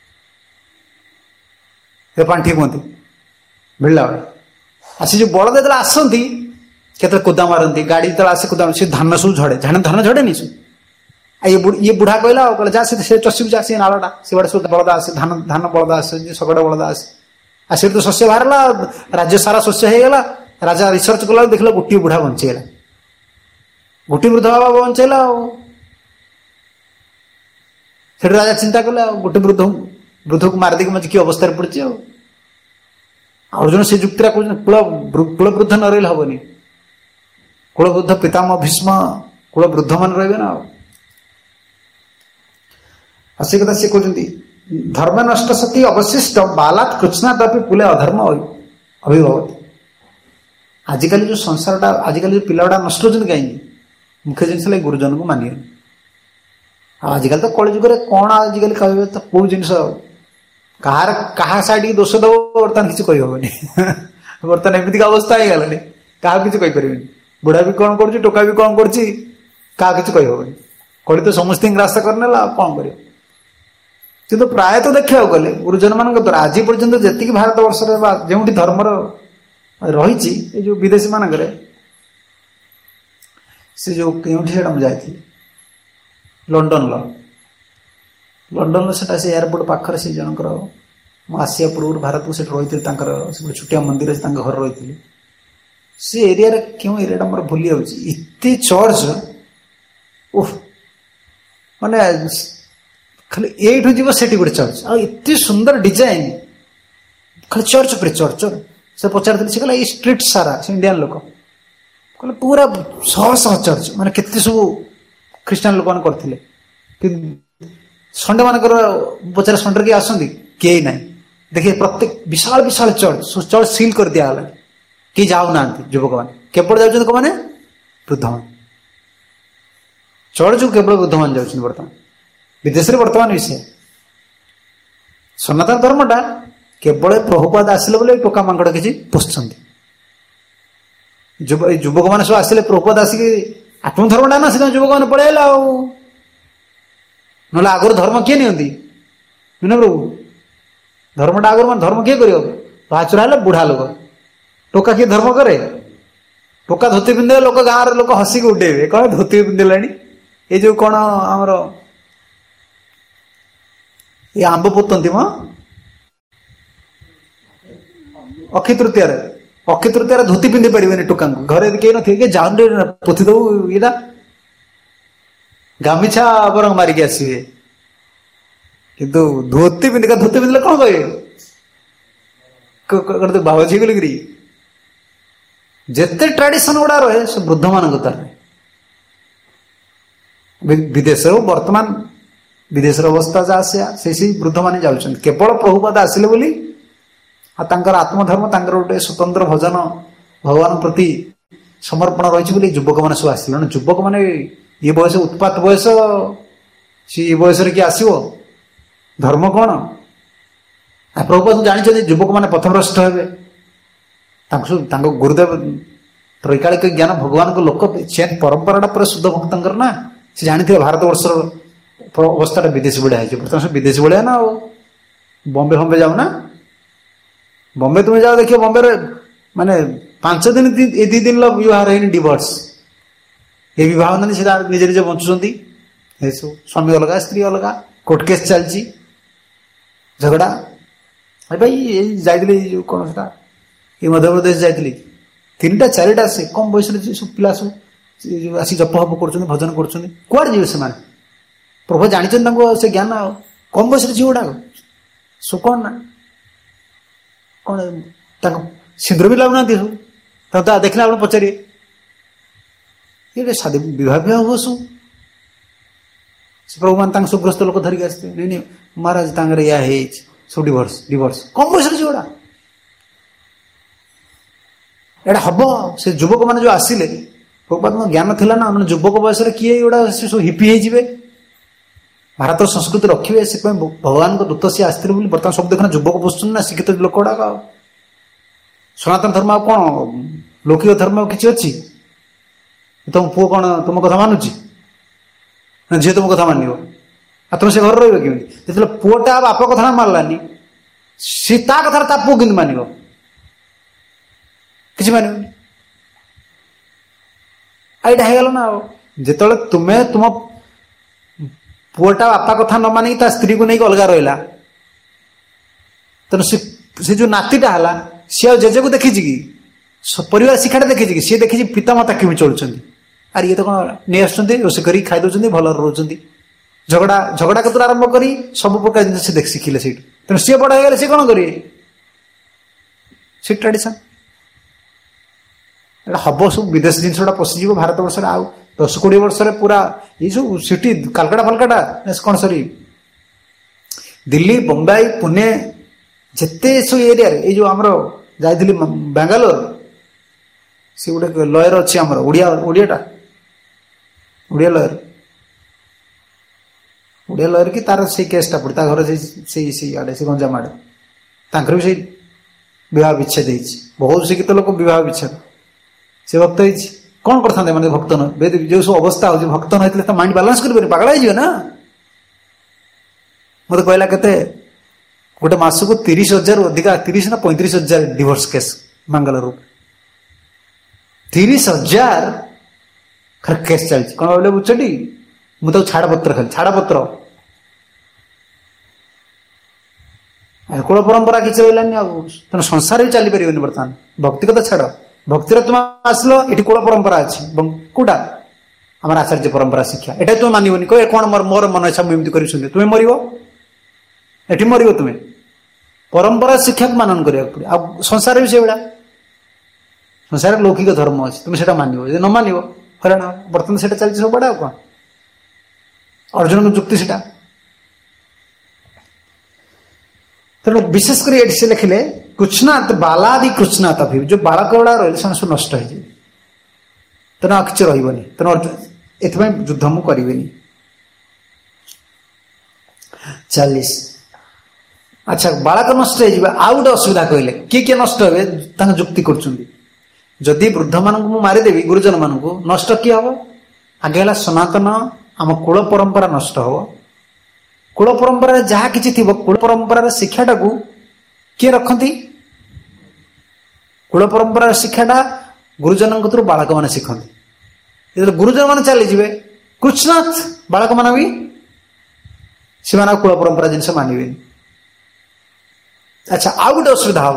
ପାଣ୍ଠି କୁହନ୍ତି ଭିଡ଼ିଲା ବେଳେ। ଆଉ ସେ ଯୋଉ ବଳଦ ଯେତେବେଳେ ଆସନ୍ତି, କେତେବେଳେ କୋଦା ମାରନ୍ତି, ଗାଡି ଯେତେବେଳେ ଆସେ କୋଦା, ସେ ଧାନ ସବୁ ଝଡେ, ଧାନ ଝଡେନି ସବୁ। ଇଏ ବୁଢା କହିଲା, ଆଉ କହିଲା, ଯା ସେ ଚଷିବୁ, ଯା ସେ ନାଳଟା, ସେ ବାଟେ ସବୁ ବଳଦ ଆସେ, ଧାନ ବଳଦ ଆସେ, ଶଗଡ଼ ବଳଦ ଆସେ, आ से तो शस्य बाहर राज्य सारा शस्य हो गला राजा रिसर्च कला देख गोटे बुढ़ा बंचेगा गोटे वृद्ध बाबा बंचेला से राजा चिंता कले गोटे वृद्ध को मारदी मत कि अवस्था पड़ी अर्जुन से जुक्ति कुल वृद्ध न रही हेनी कुल वृद्ध पितामह भीष्म कुल वृद्ध मान रहे ना से कथा सी कहते धर्म नष्ट सती अवशिष्ट बालात कृष्णादपि कुले अधर्म अभिभवती आजिकल जो संसारटा आजिकल जो पिलाटा नष्ट होती कहीं मुख्य जिन गुरुजन को मानिए आजिकल तो कलिजुगे कौन आजिकल कहे तो कौ जिन क्या साइड की दोष दब बर्तमान किसी कहीहबनी बर्तमान एमती अवस्था हो गलानी क्या किसी कहीपर बुढ़ा भी कौन कर टोका भी कौन कर कहीहबनी कली तो समस्त ग्रास करनेला कौन कर किंतु प्रायतः देखा गले गुरुजन मान द्वारा आज पर्यटन जी भारत वर्ष जो धर्मर रही जो विदेशी मानक से जो कौटी जाती लंडन लंडन से एयरपोर्ट पाखर से जनकर आसिया पूर्व भारत को रही थी छुटिया मंदिर अच्छे घर रही से एरिया क्यों एरिया मोर भूली जाती चर्च ओह माने खाली एठू जीव से गोटे चर्च आते सुंदर डिजाइन खाली चर्च पर चर्च से पचार से कहला स्ट्रीट सारा से इंडियन लोक कहले पूरा शह शह चर्च माने केते सब ख्रीस्टान लोक करते संडे मानकर पचार संडे किए आसती किए ना देखिए प्रत्येक विशाल विशाल चर्च सील कर दिया कि जाऊ ना युवक मैंने केवल जाऊँ मैंने वृद्ध मान चर्च को केवल वृद्ध मान जाऊँ बर्तमान विदेश में बर्तमान विषय सनातन धर्मटा केवल प्रभुपाद आसिले बोले टोका मांकड़ किसी पोषुंट युवक मैंने सब आसिले प्रभुपाद आसिक आत्मधर्मटा ना से युवक मैंने पलैला ना आगर धर्म किए नियंती विना प्रभु धर्मटा आगर मान धर्म किए कर बाचुरा बुढ़ा लोक टोका किए धर्म करे टोका धोती पिंधे लोक गाँव लोक हसिक उठेबे कौन धोती पिंधिला ये जो कौन आमर ये आंब पोतंती म अक्षय तृतीय धोती पिंधि पारे टोका घरे कहीं न जाऊन पोथी दबू ये गामिछा बर मारिक आसवे किंतु धोती पिंधिले कौन कहे बाबाजी बोलिकी जिते ट्रेडिशन गुड़ा रहे सब वृद्ध मान विदेश वर्तमान विदेश अवस्था जहाँ से वृद्ध मान जाऊँ केवल प्रभुपाद आसिले बोली आत्मधर्म गोटे स्वतंत्र भजन भगवान प्रति समर्पण रही युवक मैंने सब आसिले युवक मैंने ये बयस उत्पात बयस सी बयस किए आसो धर्म कौन प्रभुपाद जानते युवक मैंने पथ भ्रष्ट हे गुरुदेव त्रैकालिक ज्ञान भगवान को लोक चेन परंपराटा पूरा शुद्ध भक्त ना से जानी भारत वर्ष अवस्था विदेश बढ़िया है बर्तमान विदेश बढ़िया ना बॉम्बे फम्बे जाओ ना बॉम्बे तुम्हें जाओ देखिए बॉम्बे माने 5 दिन 2 दिन विवाह है डिवोर्स ये विवाह ना निजे निजे बंचुंट स्वामी अलग स्त्री अलग कोर्ट केस चलती झगड़ा अरे भाई ये जाइए जो कौन सा ये मध्य प्रदेश जाइए 3टा 4टा से कम बयस सब पिला सब आसी जप हप कर भजन कर कौड़ जी से प्रभु जानते से ज्ञान कम बयस झील गुड़ा सो कौन ना कौन सिंदूर भी लगुना सब देखने आप पचारे ये शादी विवाह हो सु प्रभु मान सुग्रस्त लोक धरिक आसते नहीं महाराज या सब डिवोर्स कम बयस झील गुड़ा एटा हम से युवक मैंने जो आसिले प्रभुपाद ज्ञान थिला ना युवक बयस किए गुड़ा सब हिपी हो भारत संस्कृति रखिए से भगवान को दूत सी आसते बर्तमान सब देखना युवक पोषुन ना शिक्षित लोक गुड़ाक सनातन धर्म आ कौन लौकिक धर्म किसी अच्छी तुम पुओ कौन तुम कथा मानुची झी तुम कथा मान तुम से घर रही जो पुओटा बाप कथा ना मानलानी सी कथा पुओ कि मान कि मान आईटा हो ना जो तुम्हें तुम पुओटा बापा कथा न मानिक स्त्री को लेकिन अलग रहा तेना सी से जो नातीटा है सी आ जेजे को देखी कि परिवार शिक्षाटा देखी कि सी देखी पितामाता केमी चलुंट आर ये तो कौन नहीं आसुँच रोषे कर खाई दौरान भल रोच झगड़ा झगड़ा कतुर आरंभ कर सब प्रकार जिन देख शिखिले से तेणु सी बड़ हो सी कौन करेंगे से ट्रेडिशन हम सब विदेश जिनसा पशिज भारत वर्ष आउ 10-20 वर्ष पूरा ये सब सिटी कालकाटा फालकाटा कौन सरी दिल्ली बम्बाई पुणे जिते सब एरिया ये जो आमर जाइली बेंगालोर से गोटे लयर अच्छी आमर ओडियाटा ओडिया लयर कि तार से केसटा पड़े घर से आड़े से गंजाम आड़े तांकर भी से विवाह विच्छेद बहुत शिक्षित लोक विवाह विच्छेद से भक्त कौन करते मैंने भक्त न जो सब अवस्था हो भक्त न तो माइंड बालांस कर पागल हो ना मत कहला के गोटे मासक 30,000 अधिका 30 ना 35,000 डिवोर्स केस मंगलूर 30,000 केस चलती कौन बोले बुझी मुझे छाड़पत्र खाली छाड़पत्र कुल परंपरा किसी रही तेना संसार भी चली पार बर्तमान भक्ति कथा छाड़ भक्तिर तुम आसलो ये कुल परंपरा अच्छी कौटा आम आचार्य परंपरा शिक्षा ये तुम मानवनी कह कौन मोर मन इच्छा मुझे कर तुम्हें मर ये मर तुम्हें परंपरा शिक्षा को मानन करा पड़े आ संसार भी से भाया संसार लौकिक धर्म अच्छे तुम्हें से मान न मान हरण बर्तमान से चलती सब बड़ा कौन अर्जुन जुक्ति से तेणु विशेषकर ये से लिखिले कृष्णात बालादि कृष्णात अभी जो बालक गुड़ा रही सब नष्ट हो तेना किसी रही तेना एथि युद्ध मु करी 40 अच्छा बालक नष्ट हो आउ गोटे असुविधा कहले किए नष्ट हे जुक्ति करदी वृद्ध मान मारिदेवी गुरुजन मान नष्ट किए हम आगे है सनातन आम कूल परंपरा नष्ट हो कूल परंपरा जहाँ किसी थी कूल परंपरार शिक्षाटा को किए रखती कूल परंपरार शिक्षाटा गुरुजन कतर बालक मैंने शिखती जो गुरुजन मैंने चलीजे कृष्णाथ बालक मान भी से कूल परंपरा जिनस मानवे अच्छा आउ गोटे असुविधा हम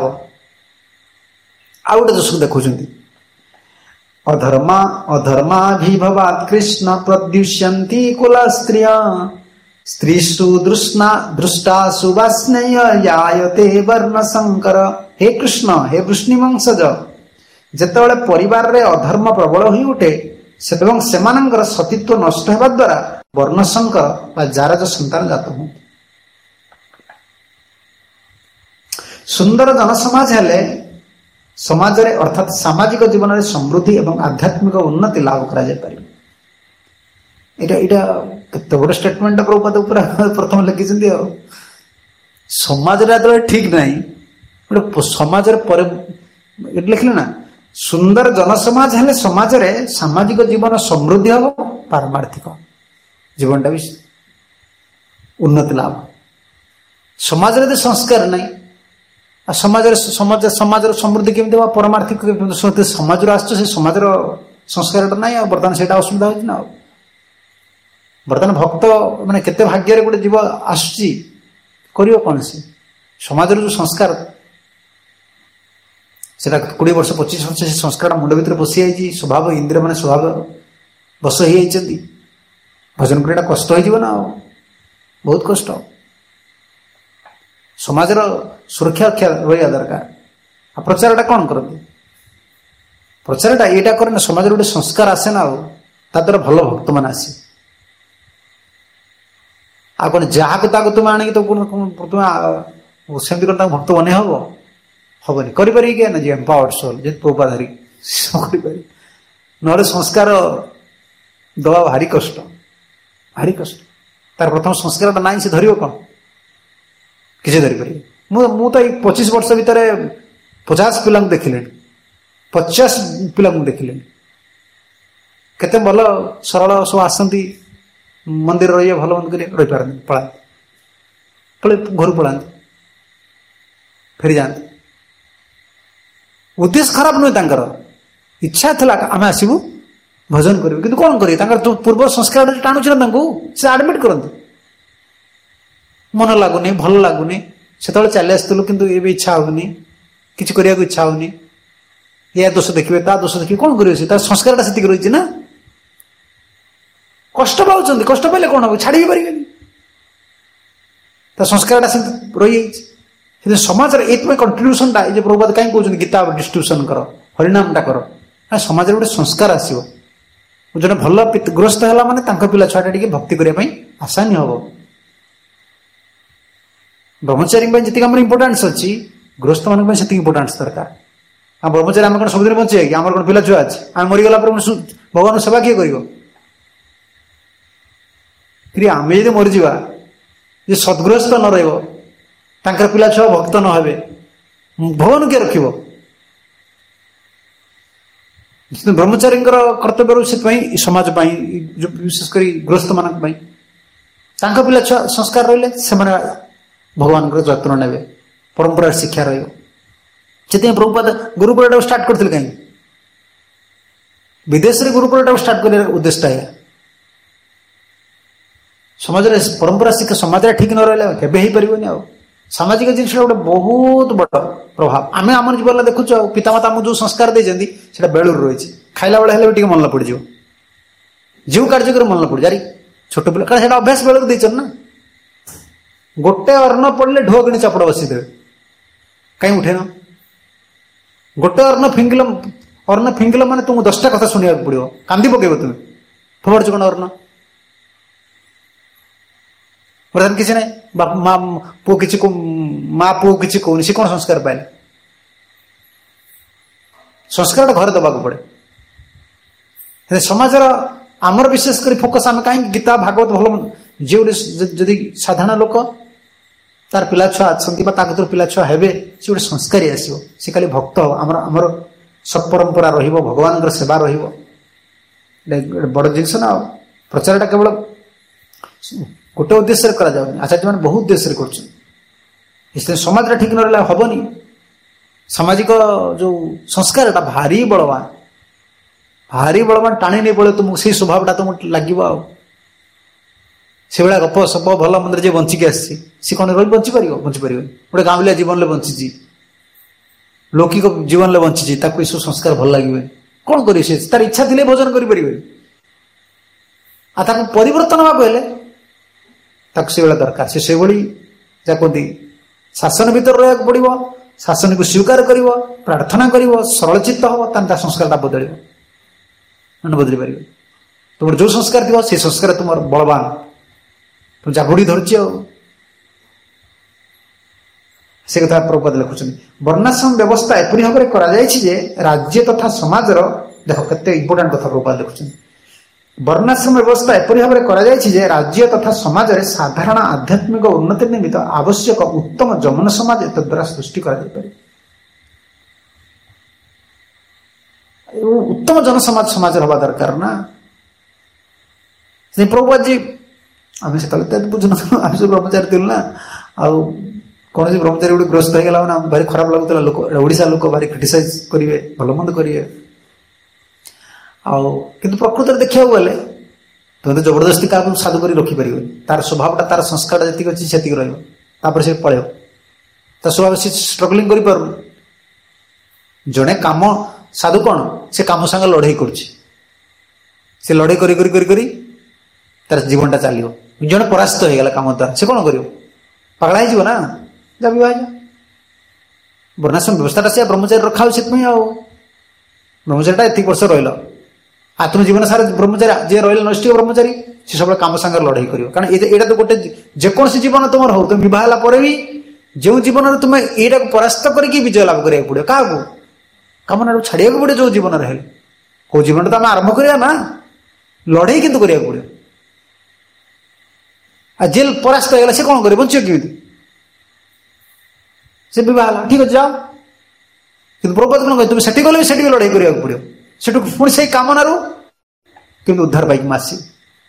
आउ गोटे दोष देखुं अधर्मा अधर्माभिभवात् कृष्ण प्रद्युष्यन्ति कुला स्त्रिया स्त्रीषु दृष्टासु वास्नेय यायते वर्ण संकर हे कृष्ण हे वृष्णिवंशज जेतेबेले परिवार रे अधर्म प्रबल होई उठे सेतबेले सेमानंकर सतीत्व नष्ट हेबा द्वारा वर्ण संकर बा जारज संतान जात हो सुंदर जनसमाज हेले समाज रे अर्थात सामाजिक जीवन में समृद्धि एवं आध्यात्मिक उन्नति लाभ करा जाय पारे केते बड़ स्टेटमेंट प्रथम लिखी समाज ठीक नहीं गोटे समाज लिखले ना सुंदर जनसमाज हेले समाज रे सामाजिक जीवन समृद्धि हम पारमार्थिक जीवनटा भी उन्नति लाभ समाज रे संस्कार नहीं समाज समृद्धि केमी परमार्थिक समाज समाज संस्कार ना बर्तमान से असुविधा हो बर्तमान भक्त माने केते भाग्य गोटे जीव आसुची कर कौन से समाज जो संस्कार से 20 वर्ष 25 वर्ष से संस्कार मुंड भर पशि जाइए स्वभाव इंद्रिय मान स्वभाव बस हो भजन कर कष्ट हो बहुत कष्ट समाज सुरक्षा रहा दरकार प्रचारटा कौन करते प्रचारटा यहाँ करें समाज गोटे संस्कार आसे ना द्वारा भल भक्त मान आसे आ कौन जहाँ तुम आनिक तो तुम सेमती भक्त बने हेनी करें ना जी एम्पावर्ड सोल जे पोपाधारी ना संस्कार दवा भारी कष्ट तार प्रथम संस्कार ना से धर कौन किसी धरी पारे मु तो 25 वर्ष भितर 50 पिला देखिले 50 पिला देखिले केते भल सरल सब आसती मंदिर रही भल मंद कर रही पार पला घर पला फेरी जाते उद्देश्य खराब नुहे इच्छा थी आम आसबू भजन करूँ कि कौन करेंगे पूर्व संस्कार टाणुचे ना से आडमिट करते मन लगुनि भल लगुनि ସେତେବେଳେ ଚାଲି ଆସିଥିଲୁ କିନ୍ତୁ ଏବେ ଇଚ୍ଛା ହଉନି, କିଛି କରିବାକୁ ଇଚ୍ଛା ହଉନି, ଏହା ଦୋଷ ଦେଖିବେ ତା ଦୋଷ ଦେଖିବେ, କଣ କରିବେ? ସେ ତାର ସଂସ୍କାରଟା ସେତିକି ରହିଛି ନା। କଷ୍ଟ ପାଉଛନ୍ତି, କଷ୍ଟ ପାଇଲେ କଣ ହବ? ଛାଡ଼ି ପାରିବେନି, ତା ସଂସ୍କାରଟା ସେମିତି ରହିଯାଇଛି। ସେଥିପାଇଁ ସମାଜରେ ଏଇଥିପାଇଁ କଣ୍ଟ୍ରିବ୍ୟୁସନଟା, ଏ ଯେ ପ୍ରଭୁପାଦ କାହିଁକି କହୁଛନ୍ତି ଗୀତା ଡିଷ୍ଟ୍ରିବ୍ୟୁସନ କର, ହରିନାମଟା କର, ସମାଜରେ ଗୋଟେ ସଂସ୍କାର ଆସିବ। ଜଣେ ଭଲ ଗୃହସ୍ଥ ହେଲା ମାନେ ତାଙ୍କ ପିଲା ଛୁଆଟା ଟିକେ ଭକ୍ତି କରିବା ପାଇଁ ଆସାନୀ ହବ। ବ୍ରହ୍ମଚାରୀଙ୍କ ପାଇଁ ଯେତିକି ଆମର ଇମ୍ପୋର୍ଟାନ୍ସ ଅଛି, ଗୃହସ୍ଥମାନଙ୍କ ପାଇଁ ସେତିକି ଇମ୍ପୋର୍ଟାନ୍ସ ଦରକାର। ଆଉ ବ୍ରହ୍ମଚାରୀ ଆମେ କଣ ସବୁଦିନ ବଞ୍ଚିବା କି? ଆମର କଣ ପିଲା ଛୁଆ ଅଛି? ଆମେ ମରିଗଲା ପରେ ଭଗବାନଙ୍କ ସେବା କିଏ କରିବ? ଆମେ ଯଦି ମରିଯିବା, ଯେ ସଦ୍ଗୃହସ୍ଥ ନ ରହିବ, ତାଙ୍କର ପିଲା ଛୁଆ ଭକ୍ତ ନ ହେବେ, ଭଗବାନ କିଏ ରଖିବ? ବ୍ରହ୍ମଚାରୀଙ୍କର କର୍ତ୍ତବ୍ୟ ରହୁଛି ସେଥିପାଇଁ ସମାଜ ପାଇଁ, ବିଶେଷ କରି ଗୃହସ୍ଥ ମାନଙ୍କ ପାଇଁ, ତାଙ୍କ ପିଲା ଛୁଆ ସଂସ୍କାର ରହିଲେ ସେମାନେ ଭଗବାନଙ୍କର ଯତ୍ନ ନେବେ, ପରମ୍ପରାର ଶିକ୍ଷା ରହିବ। ସେଥିପାଇଁ ପ୍ରଭୁପାଦ ଗୁରୁକୁଳଟାକୁ ଷ୍ଟାର୍ଟ କରିଥିଲେ। କାହିଁକି ବିଦେଶରେ ଗୁରୁକୁଳଟାକୁ ଷ୍ଟାର୍ଟ କରିବାର ଉଦ୍ଦେଶ୍ୟଟା ଏହା। ସମାଜରେ ପରମ୍ପରା ଶିକ୍ଷା ସମାଜରେ ଠିକ ନ ରହିଲେ କେବେ ହେଇପାରିବନି। ଆଉ ସାମାଜିକ ଜିନିଷଟା ଗୋଟେ ବହୁତ ବଡ଼ ପ୍ରଭାବ। ଆମେ ଆମ ଜୀବନରେ ଦେଖୁଛୁ, ଆଉ ପିତାମାତା ଆମକୁ ଯୋଉ ସଂସ୍କାର ଦେଇଛନ୍ତି ସେଟା ବେଳୁରୁ ରହିଛି। ଖାଇଲା ବେଳେ ହେଲେ ବି ଟିକେ ମନେ ପଡ଼ିଯିବ, ଯେଉଁ କାର୍ଯ୍ୟ କରି ମନେ ପଡ଼ିଯାଏ। ଆରେ ଛୋଟ ପିଲା, କାରଣ ସେଟା ଅଭ୍ୟାସ ବେଳକୁ ଦେଇଛନ୍ତି ନା। ଗୋଟେ ଅର୍ଣ୍ଣ ପଡ଼ିଲେ ଢୋ କିଣି ଚାପଡ଼ ବସିଦେବେ, କାହିଁ ଉଠେନ? ଗୋଟେ ଅର୍ଣ୍ଣ ଫିଙ୍ଗିଲ ମାନେ ତୁମକୁ 10ଟା କଥା ଶୁଣିବାକୁ ପଡ଼ିବ, କାନ୍ଦି ପକେଇବ ତୁମେ। ଫୋପାଡୁଛ କଣ ଅର୍ଣ୍ଣ? ବର୍ତ୍ତମାନ କିଛି ନାହିଁ, ମା ପୁଅ କିଛି କହୁନି, ସେ କଣ ସଂସ୍କାର ପାଇଲେ? ସଂସ୍କାରଟା ଘରେ ଦେବାକୁ ପଡ଼େ। ସମାଜର ଆମର ବିଶେଷ କରି ଫୋକସ୍ ଆମେ କାହିଁକି ଗୀତା ଭାଗବତ ଭଲ, ଯିଏ ଗୋଟେ ଯଦି ସାଧାରଣ ଲୋକ ତାର ପିଲା ଛୁଆ ଅଛନ୍ତି ବା ତା ଭିତରୁ ପିଲା ଛୁଆ ହେବେ, ସେ ଗୋଟେ ସଂସ୍କାରୀ ଆସିବ, ସେ ଖାଲି ଭକ୍ତ ହବ, ଆମର ସତ୍ପରମ୍ପରା ରହିବ, ଭଗବାନଙ୍କର ସେବା ରହିବ। ବଡ଼ ଜିନିଷ ନା। ଆଉ ପ୍ରଚାରଟା କେବଳ ଗୋଟେ ଉଦ୍ଦେଶ୍ୟରେ କରାଯାଉନି, ଆଚାର୍ଯ୍ୟମାନେ ବହୁ ଉଦ୍ଦେଶ୍ୟରେ କରୁଛନ୍ତି। ସମାଜଟା ଠିକ ନ ରହିଲେ ହବନି। ସାମାଜିକ ଯୋଉ ସଂସ୍କାରଟା ଭାରି ବଳବାନ, ଟାଣି ନେଇ ପଳେ ତୁମକୁ, ସେଇ ସ୍ୱଭାବଟା ତୁମକୁ ଲାଗିବ। ଆଉ ସେଭଳିଆ ଗପ ସପ ଭଲ ମନ୍ଦିର ଯିଏ ବଞ୍ଚିକି ଆସିଛି, ସେ କଣ ରହି ବଞ୍ଚିପାରିବନି? ଗୋଟେ ଗାଁଉଲିଆ ଜୀବନରେ ବଞ୍ଚିଛି, ଲୌକିକ ଜୀବନରେ ବଞ୍ଚିଛି, ତାକୁ ଏସବୁ ସଂସ୍କାର ଭଲ ଲାଗିବନି। କଣ କରିବେ? ସେ ତାର ଇଚ୍ଛା ଥିଲେ ଭୋଜନ କରିପାରିବେନି। ଆଉ ତାକୁ ପରିବର୍ତ୍ତନ ହେବାକୁ ହେଲେ ତାକୁ ସେଭଳିଆ ଦରକାର। ସେ ସେଭଳି ଯାହା କୁହନ୍ତି ଶାସନ ଭିତରେ ରହିବାକୁ ପଡ଼ିବ, ଶାସନକୁ ସ୍ୱୀକାର କରିବ, ପ୍ରାର୍ଥନା କରିବ, ସରଳଚିତ୍ତ ହବ, ତାହେଲେ ତା ସଂସ୍କାରଟା ବଦଳିବ। ବଦଳି ପାରିବ। ତୁମର ଯୋଉ ସଂସ୍କାର ଥିବ ସେଇ ସଂସ୍କାର ତୁମର ବଳବାନ, ତୁମ ଜାବୁଡ଼ି ଧରୁଛି। ଆଉ ସେ କଥା ପ୍ରଭୁପାଦ ଲେଖୁଛନ୍ତି, ବର୍ଣ୍ଣାଶ୍ରମ ବ୍ୟବସ୍ଥା ଏପରି ଭାବରେ କରାଯାଇଛି ଯେ ରାଜ୍ୟ ତଥା ସମାଜର, ଦେଖ କେତେ ଇମ୍ପୋର୍ଟାଣ୍ଟ କଥା ପ୍ରଭୁପାଦ ଲେଖୁଛନ୍ତି, ବର୍ଣ୍ଣାଶ୍ରମ ବ୍ୟବସ୍ଥା ଏପରି ଭାବରେ କରାଯାଇଛି ଯେ ରାଜ୍ୟ ତଥା ସମାଜରେ ସାଧାରଣ ଆଧ୍ୟାତ୍ମିକ ଉନ୍ନତି ନିମିତ୍ତ ଆବଶ୍ୟକ ଉତ୍ତମ ଯମନ ସମାଜ ଏତଦ୍ୱାରା ସୃଷ୍ଟି କରାଯାଇପାରେ। ଉତ୍ତମ ସମାଜରେ ହବା ଦରକାର ନା। ସେ ପ୍ରଭୁପାଦ ଜି, ଆମେ ସେତେବେଳେ ବୁଝୁନଥିଲୁ, ଆମେ ସବୁ ବ୍ରହ୍ମଚାରୀ ଥିଲୁ ନା। ଆଉ କୌଣସି ବ୍ରହ୍ମଚାରୀ ଗୋଟେ ଗ୍ରସ୍ତ ହେଇଗଲା ମାନେ ଭାରି ଖରାପ ଲାଗୁଥିଲା। ଲୋକ, ଓଡ଼ିଶା ଲୋକ ଭାରି କ୍ରିଟିସାଇଜ କରିବେ, ଭଲ ମନ୍ଦ କରିବେ। ଆଉ କିନ୍ତୁ ପ୍ରକୃତରେ ଦେଖିବାକୁ ଗଲେ ତୁମେ ତ ଜବରଦସ୍ତି କାହାକୁ ସାଧୁ କରି ରଖିପାରିବନି। ତାର ସ୍ୱଭାବଟା, ତାର ସଂସ୍କାରଟା ଯେତିକି ଅଛି ସେତିକି ରହିବ, ତାପରେ ସେ ପଳେଇବ। ତା ସ୍ୱଭାବ ସେ ଷ୍ଟ୍ରଗଲିଂ କରିପାରୁନି। ଜଣେ କାମ ସାଧୁ କଣ, ସେ କାମ ସାଙ୍ଗେ ଲଢ଼େଇ କରୁଛି, ସେ ଲଢ଼େଇ କରି କରି କରି କରି ତାର ଜୀବନଟା ଚାଲିବ। ଜଣେ ପରାସ୍ତ ହେଇଗଲା କାମ ଦ୍ୱାରା, ସେ କଣ କରିବ? ପାଗଳା ହେଇଯିବ ନା, ଯା ବିବାହ। ବର୍ଣ୍ଣାଶ୍ରମ ବ୍ୟବସ୍ଥାଟା ସେ ବ୍ରହ୍ମଚାରୀ ରଖା ହଉଛି ସେଥିପାଇଁ। ଆଉ ବ୍ରହ୍ମଚାରୀଟା ଏତିକି ବର୍ଷ ରହିଲ, ଆତ୍ମ ଜୀବନ ସାରା ବ୍ରହ୍ମଚାରୀ ଯିଏ ରହିଲେ ନୈଷ୍ଠିକ ବ୍ରହ୍ମଚାରୀ, ସେ ସବୁବେଳେ କାମ ସାଙ୍ଗରେ ଲଢ଼େଇ କରିବ। କାରଣ ଏଇଟା ତ ଗୋଟେ, ଯେକୌଣସି ଜୀବନ ତୁମର ହଉ, ତୁମେ ବିବାହ ହେଲା ପରେ ବି ଯେଉଁ ଜୀବନରେ ତୁମେ ଏଇଟାକୁ ପରାସ୍ତ କରିକି ବିଜୟ ଲାଭ କରିବାକୁ ପଡ଼ିବ। କାହାକୁ? କାମନାକୁ ଛାଡ଼ିବାକୁ ପଡ଼ିବ। ଯୋଉ ଜୀବନରେ ହେଲେ, କୋଉ ଜୀବନଟା ତ ଆମେ ଆରମ୍ଭ କରିବା ନା, ଲଢ଼େଇ କିନ୍ତୁ କରିବାକୁ ପଡ଼ିବ। ଆଉ ଯିଏ ପରାସ୍ତ ହେଇଗଲା ସେ କଣ କରିବ? ବଞ୍ଚିବ କେମିତି? ସେ ବିବାହ ହେଲା, ଠିକ ଅଛି ଯାଅ। କିନ୍ତୁ ପ୍ରଭୁପାଦ କଣ କହେ, ତୁମେ ସେଠି ଗଲେ ବି ସେଠି ବି ଲଢ଼େଇ କରିବାକୁ ପଡ଼ିବ। ସେଠୁ ପୁଣି ସେଇ କାମନାରୁ କିନ୍ତୁ ଉଦ୍ଧାର ପାଇକି ଆସିବ।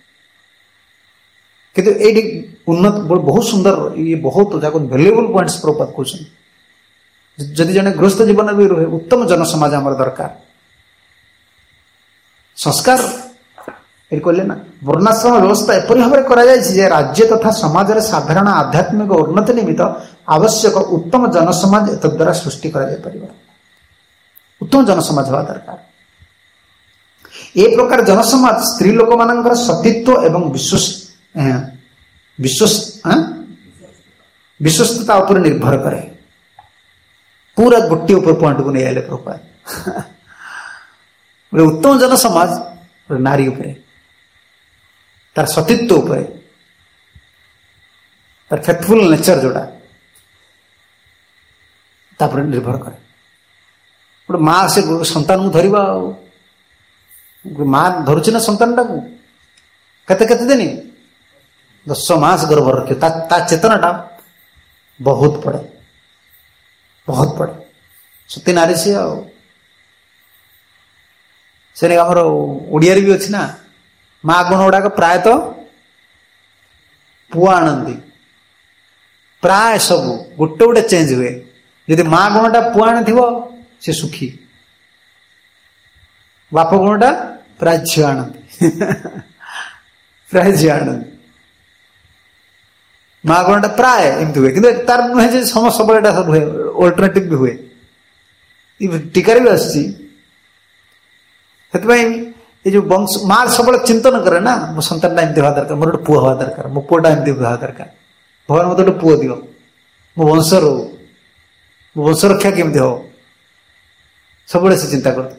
କିନ୍ତୁ ଏଇଠି ଉନ୍ନତ, ବହୁତ ସୁନ୍ଦର, ଇଏ ବହୁତ ଯାକ ଭ୍ୟାଲୁଏବଲ ପଏଣ୍ଟସ ପ୍ରଭୁପାଦ କହୁଛନ୍ତି। ଯଦି ଜଣେ ଗୃହସ୍ଥ ଜୀବନରେ ବି ରୁହେ, ଉତ୍ତମ ଜନସମାଜ ଆମର ଦରକାର। ସଂସ୍କାର ये कहले ना वर्णाश्रम व्यवस्था एपरी भाव में राज्य तथा समाज साधारण आध्यात्मिक उन्नति निमित्त आवश्यक उत्तम जनसमाज द्वारा सृष्टि उत्तम जनसमाज हवा दरकार। ए प्रकार जनसमाज स्त्री लोक मान सतीत्व एवं विश्वस्तता उपर निर्भर करे। पूरा गोटे ऊपर पॉइंट को नहीं आए प्रभुपाद उत्तम जनसमाज नारी उपरे तार सतीत्व उपरे तार फेथफुल नेचर जोड़ा तापर निर्भर करे। गोटे माँ से संतान को धरवा माँ धरुची ना संतान टाक केते केते दिन 10 मास गर्भ रखे ता चेतनाटा बहुत पड़े सती नारी से आमर ओडिया भी अच्छी ना माँ गुण गुड़ाक प्रायतः पुआ आणती प्राय सब गोटे गोटे चेंज हुए। यदि माँ गुणटा पुआ आनी सी सुखी बाप गुणटा प्राय झील आणती प्राय झील आणती माँ गुणटा प्राय एमती हुए कि तार नुहे समस्त सब हुए अल्टरनेटिव भी हुए टीकार भी आसी ये जो वंश माँ सब चिंतन करे ना मो सन्तान एमती हवा दरकार मोर गोटे पुआ हवा दरकार मो पुआटा एमती हवा दरकार भगवान मत गोटे पुआ दियो मो वंश रो मो वंश रक्षा केमती हो सब से चिंता कर।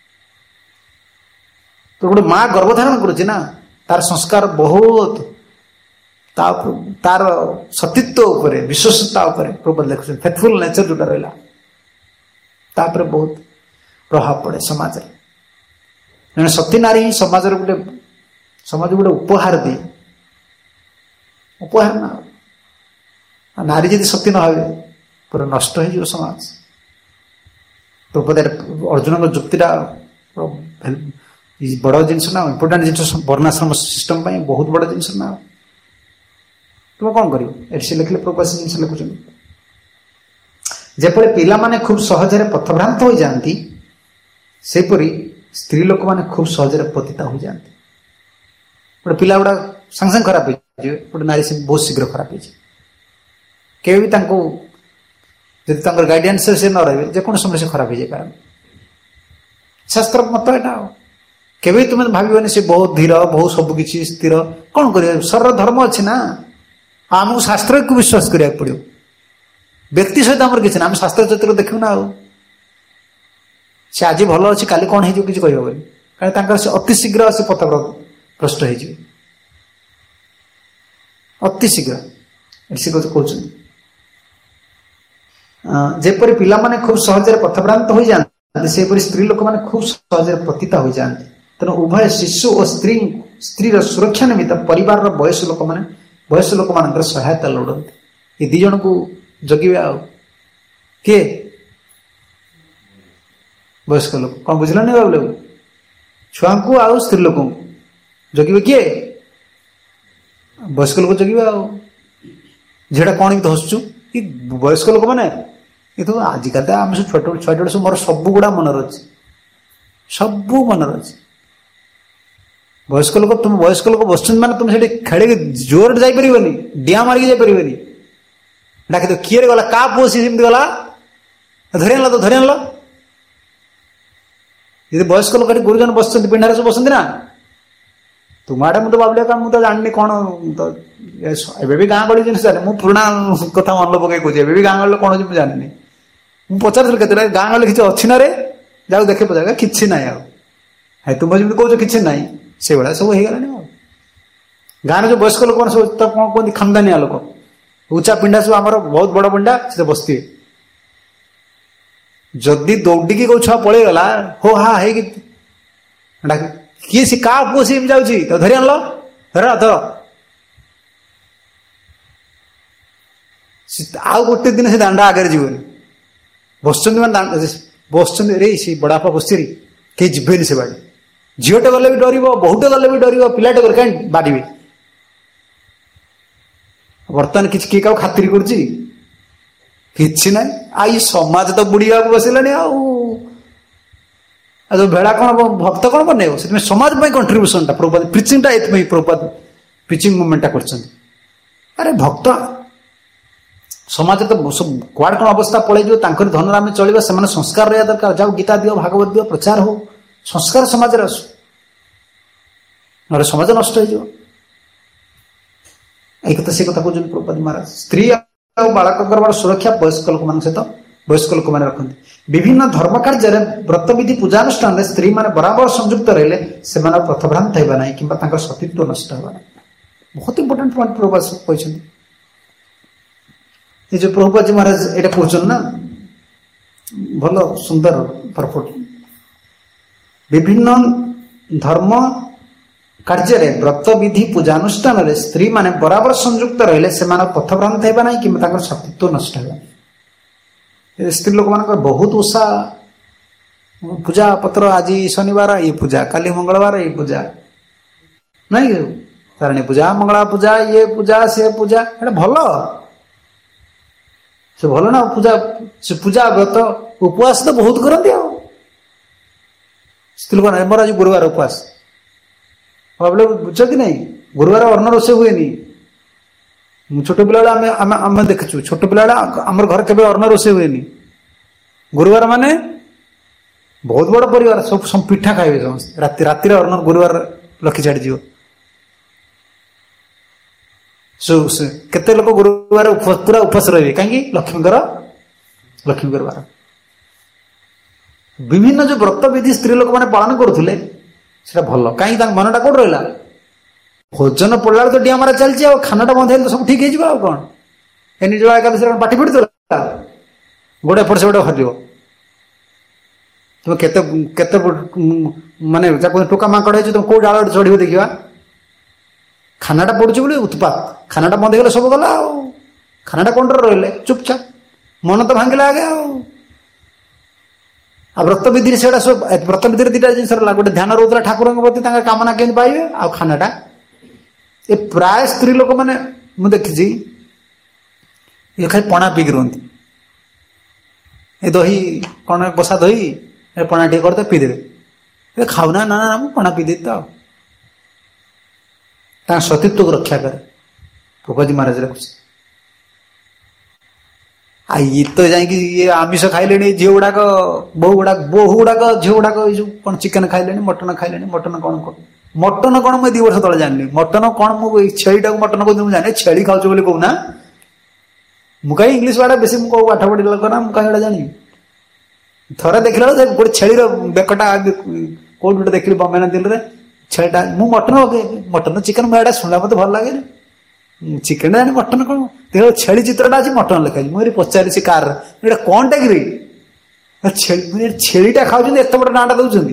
तो गोटे माँ गर्भधारण करुच्ची ना तार संस्कार बहुत तार सतीत्व उपरे विश्वसता उपरे प्रबल देखुं फेथफुल नेचर जोटा रहा तापर बहुत प्रभाव पड़े समाज में। सती नारी ही समाज गोटे गोटे उपहार दे उपहार ना नारी यदि सती न हो पूरा नष्ट हो समाज। तो अर्जुन को जुक्तिटा बड़ जिनस ना इंपोर्टाट जिन वर्णाश्रम सिस्टम बहुत बड़ जिनस ना तुम कौन कर लिखले प्रकाश जिन लिखुं जेपरी पिला माने खूब सहजरे पथभ्रांत हो जाती सेपरी स्त्री लोक माने खूब सहजरे पतिता हो जाती। गोटे पिला गुड़ा संग संग खराब हो गोटे नारी से बहुत शीघ्र खराब हो के भी जब गाइडेंस से न रहे जेको समय से खराब हो जाए शास्त्र मत यहाँ के तुम्हें भाव से बहुत धीर बहुत सबकि स्थिर कौन कर सरल धर्म अच्छी ना आमको शास्त्र को विश्वास करा पड़ो व्यक्ति सहित आम किसी ना आम शास्त्र चरित्र देखू ना आज भल अच्छी काली कौन हो किसी कह कहीं से अति शीघ्र से पथ भ्रष्ट अति शीघ्र से कहते जेपरी पिला माने खूब सहजरे पथभ्रांत हो जाते सेपरी स्त्री लोक माने खूब सहजरे पतिता हो जाते। तेणु उभय शिशु और स्त्री सुरक्षा निमित्त परिवार वयस्क लोक मान सहायता लोड़ती ये दी जन को जगे किए वयस्क लोक कौन बुझल नहीं बाबू छुआ को आउ स्त्री लोक जगे किए वयस्क लोक जगे झीटा कौन भी हसुचु कि वयस्क लोक मैंने ये तो आजिकल आम सब छोटे छोटे सब मोर सब गुड़ा मन अच्छे सब मन अच्छे वयस्क लोक तुम वयस्क लोक बस मैंने तुम से खेल जोर जापरि डिया मारिक जापरि डाक किए गला का पुओ सी गला धरी आनल तो धरी आनल यदि वयस्क लोक गुरुजन बस पिंडारे सब बसती ना तुम आड़े मुझे भाविल का मुझे जानी कौन तो एवं गाँ गली जिन मुझे पुराणा कथा मन पकई कहे एवं गाँ गली कौन मुझे जानी मुझे पचार के गाँ गली किसी अच्छी ना रे जाओ देखे पचार कि ना आए तुम जमी कौच कि ना से भाया सब हो गला गाँव जो वयस्क लोक मैंने सब कौन कहते खानदानिया लोक ऊंचा पिंडा सब आम बहुत बड़ पिंडा से बसती जदि दौड़िकी कौ छुआ पलैगला हो हा है किए सी का पुओ सी जाऊँगी तो धरी आनल धर धर आउ गोटे दिन से दांडा आगे जीवन बस बस रे सी बड़ापा बस कहीं जीवेनि से बाड़ी झीटे गले भी डर बहुटे गले भी डर पिलाटे कर कहीं बाड़े बर्तमान किसी किए क्या खातिर कर समाज तो बुढ़िया बसलानी जो भेड़ा कौन भक्त कौन बनइब से समाज कंट्रीब्यूशन प्रभुपाद प्रिचिंगटा ये प्रभुपाद प्रिचिंग मुवमेंटा कर अरे भक्त समाज तो कुआड़ कौन अवस्था पड़े धन आम चलवा से संस्कार रहा दरकार जाओ गीता दियो भागवत दियो प्रचार हो संस्कार समाज आसू ना समाज नष्ट हो कथा से कथा कहते प्रभुपाद महाराज स्त्री और बालक सुरक्षा वयस्क लोक मान सहित वयस्क लोक मैंने रखते विभिन्न धर्म कार्य व्रत विधि पूजानुष्ठान स्त्री मैंने बराबर संयुक्त रहिले से पथभ्रांत होगा ना कि सतीत्व नष्ट होगा ना बहुत इंपोर्टेंट पॉइंट प्रभुपाद कहते ये जो प्रभुपाद जी महाराज ये कहते ना भल सुंदर परफेक्ट विभिन्न धर्म कार्य व्रत विधि पूजानुष्ठान स्त्री माने बराबर संयुक्त रहिले से पथभ्रांत होगा ना कि सतीत्व नष्ट होगा स्त्री लोक मान बहुत उत्साह पूजा पत्र आज शनिवार ये पूजा काली मंगलवार ये पूजा नहीं तारिणी पूजा मंगला पूजा ये पूजा से पूजा भल से भल ना पूजा से पूजा व्रत उपवास तो बहुत करती स्त्री लोक मोर आज गुरुवार उपवास भाव बुझ कि नहीं गुरुवार अन्न रोषे हुए छोट पिला आम देखु छोट पिला आम घर के अन्न रोषे हुए गुरुवार माने बहुत बड़ परिवार सब पिठा खाइबे समस्त राति राति अन्न गुरुवार लखी छाड़ी जीव केते लोक गुरुवार पूरा उपवास रही कहीं लक्ष्मी बार विभिन्न जो व्रत विधि स्त्री लोक मैंने पालन करुले भल कहीं मनटा कौट रहा भोजन पड़ा तो डिया मारा चलती खानाटा बंद है तो सब ठीक हो कौन ए निर्जला एकादशी पाटी फिट गोटे एपट सेपट हर तुम केते माने टोका माकड़ है तुम कौ डाल चढ़ देखा खानाटा पड़ुच बोली उत्पात खानाटा बंद हो सब गला खानाटा कौन रही चुपचाप मन तो भांगिला आगे व्रत विधि से व्रत विधि दुटा जिन गोटे ध्यान रोला ठाकुर प्रति कामना केमी पाइबे आ खानाटा ए प्राय स्त्री लोक मैंने मुझे देखी ये खाली पणा पीक रुहती ए दही कौन बसा दही पणा टे करते पीदेवे खाऊना ना ना पणा पीदे तो सतीत्व को रक्षा करे प्रभुपाद महाराज रखुच ये तो जाकि ये आमिष खाइले झी गुड़ाक बहु गुड़ाक झी गुड़ाक कौन चिकेन खाइले मटन खाइले मटन कौन मटन कौन मुझे 2 वर्ष तले जानी मटन कौन मुझे छेलीटा मटन कहते मुझे जानी छेली खाऊ बोली कहूना मुझे इंग्लीश वाड़ा बेस पाठ पढ़ी लोक ना मुझे जानी थरे देखला गोटे छेलीर बेकटा कौट गोटे देखली बम्बे दिल में छेलीटा मुझे मटन चिकेन मुझे शुणा मत भल लगे चिकेन जानी मटन कौन देख छेली चित्रटा अच्छी मटन लिखाई मुझे पचारि से कार कौन टा कि छेलीटा खाऊ एत बड़ नाटा दौरान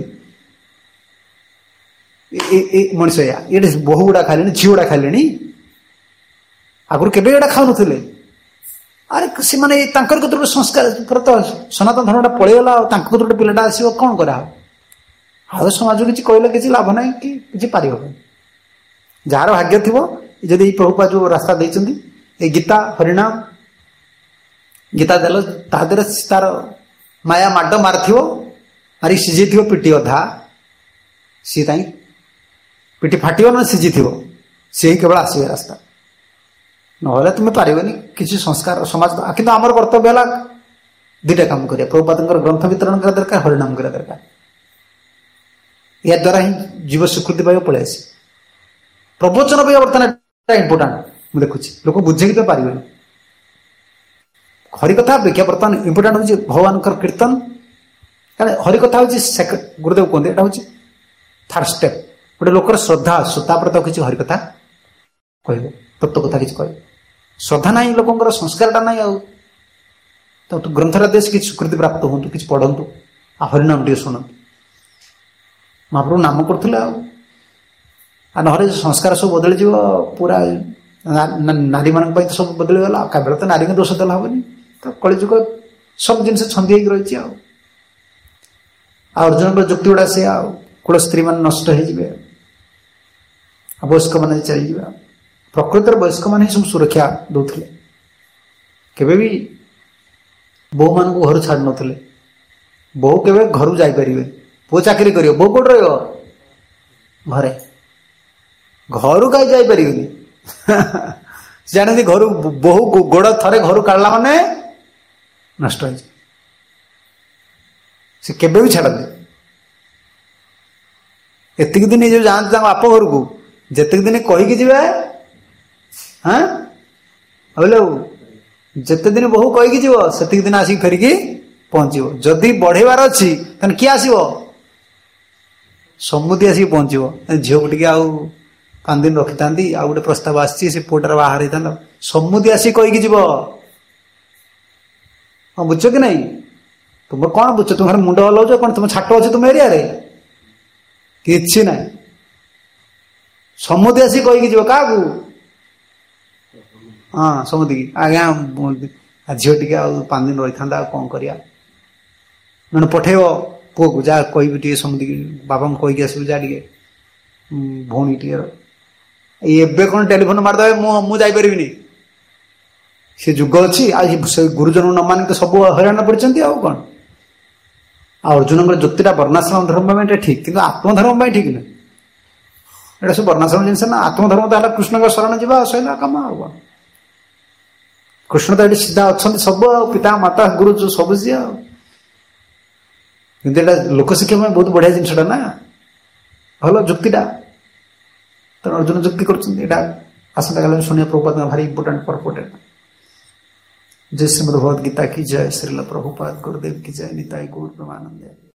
मनीष ये बहु गुड़ा खाइले झी गुड़ा खाइले आगुरी केवे एटा खाऊ नुले अरे से माने कतोर संस्कार तो सनातन धर्मटा पलैगला गोटे पिलाटा आसो कौन करा समाज किसी कहले किसी लाभ ना कि पारि जार भाग्य थी जदि प्रभुपाद जो रास्ता देते ये गीता हरिनाम गीता देल तार माया माड मार मारिक सीझी पिटी अधा सी पिटी फाट ना सीझी सी केवल आसवे रास्ता ना तुम्हें पारबनी किसी संस्कार समाज कि आमर कर्तव्य है 2टा काम करिया प्रभुपाद ग्रंथ वितरण करा दरकार हरिनाम करा दरकार या द्वारा ही जीव स्वीकृति पाइब पलि आस प्रवचन पाइबा बर्तमान इंपोर्टाट मुझे देखुची लोक बुझे तो पारे हरिकथा अपेक्षा बर्तमान इंपोर्टाट हूँ भगवान कीर्तन कारण हरिकथा हूँ गुरुदेव कहते यहाँ हूँ 3rd स्टेप गोटे लोकर श्रद्धा आसुतापर तो किसी हरिकथा कह तत्व कथा किसी कह श्रद्धा ना लोकर संस्कारटा ना तो ग्रंथरा देश कि स्वीकृति प्राप्त हूँ कि पढ़ु आ हरिनाम टे शुणु महाप्रभु नाम करुले ना संस्कार सब बदल पूरा नारी मान तो सब बदलीगला केवल तो नारी दोष देला हेनी तो कलिजुग सब जिन छंदी रही अर्जुन जुक्ति गुड़ा से कूल स्त्री मान नष्ट हो वयस्क मैंने चली जा प्रकृत वयस्क मैंने सब सुरक्षा दौले केवे भी बहु मान घर छाड़ नुले बहु के घर जापर पुओ चाकरी कर बो कौट रही घरे घर कहीं जापर जानते घर बहु गोड़ थे घर काढ़ला माने नष्ट हो केवे भी छाड़ते एतिक दिन जो जाते बाप घर को जितक दिन कहीकि जी हाँ बोले जिते दिन बहु कहीकि जीव से दिन आसिक फेरिकी पहुंचो जदि बढ़ेबार अच्छी किए आसो समुदी आसिक पहुंचो झील को टे पांच दिन रखी था आउ गोटे प्रस्ताव आसी पुअटार बाहर होता समुदी आसिक कहीकि जीव हाँ बुझ कि नहीं तुम कौन बुझ तुम मुंड हलाउच कौन तुम छाट अच्छे तुम एरिया कि ना समुदी आसिक कहीकि जीव क्या हाँ समुदी की आज्ञा झील टे 5 दिन रही था कौन करिया मैंने पठेब पुओ को जा कह समुदी बाबा को कहीकि आसबू जा टे भौणी टे एबे कौन टेलीफोन मारदे मुझे सी जुग अच्छी से गुरुजन न मान तो सब हईराण पड़ते कौन अर्जुन जुक्तिटा वर्णाश्रम धर्म ठीक किंतु आत्मधर्म ठीक ना ये सब वर्णाश्रम जिनस ना आत्मधर्म तो कृष्ण शरण जावा सैला कम आ कृष्ण तो ये सीधा अच्छा सब पिता माता गुरु सब सी कि लोक शिक्षा में बहुत बढ़िया जिनसा ना भल जुक्तिटा तो अर्जुन जुक्ति कर आसंता काल शुणिया प्रभुपाद भारी इंपोर्टाट परपोर्टेट जय श्रीमद् भगवद गीता की जय श्रील प्रभुपाद गुरुदेव की जय निताई गौर प्रेमानंद।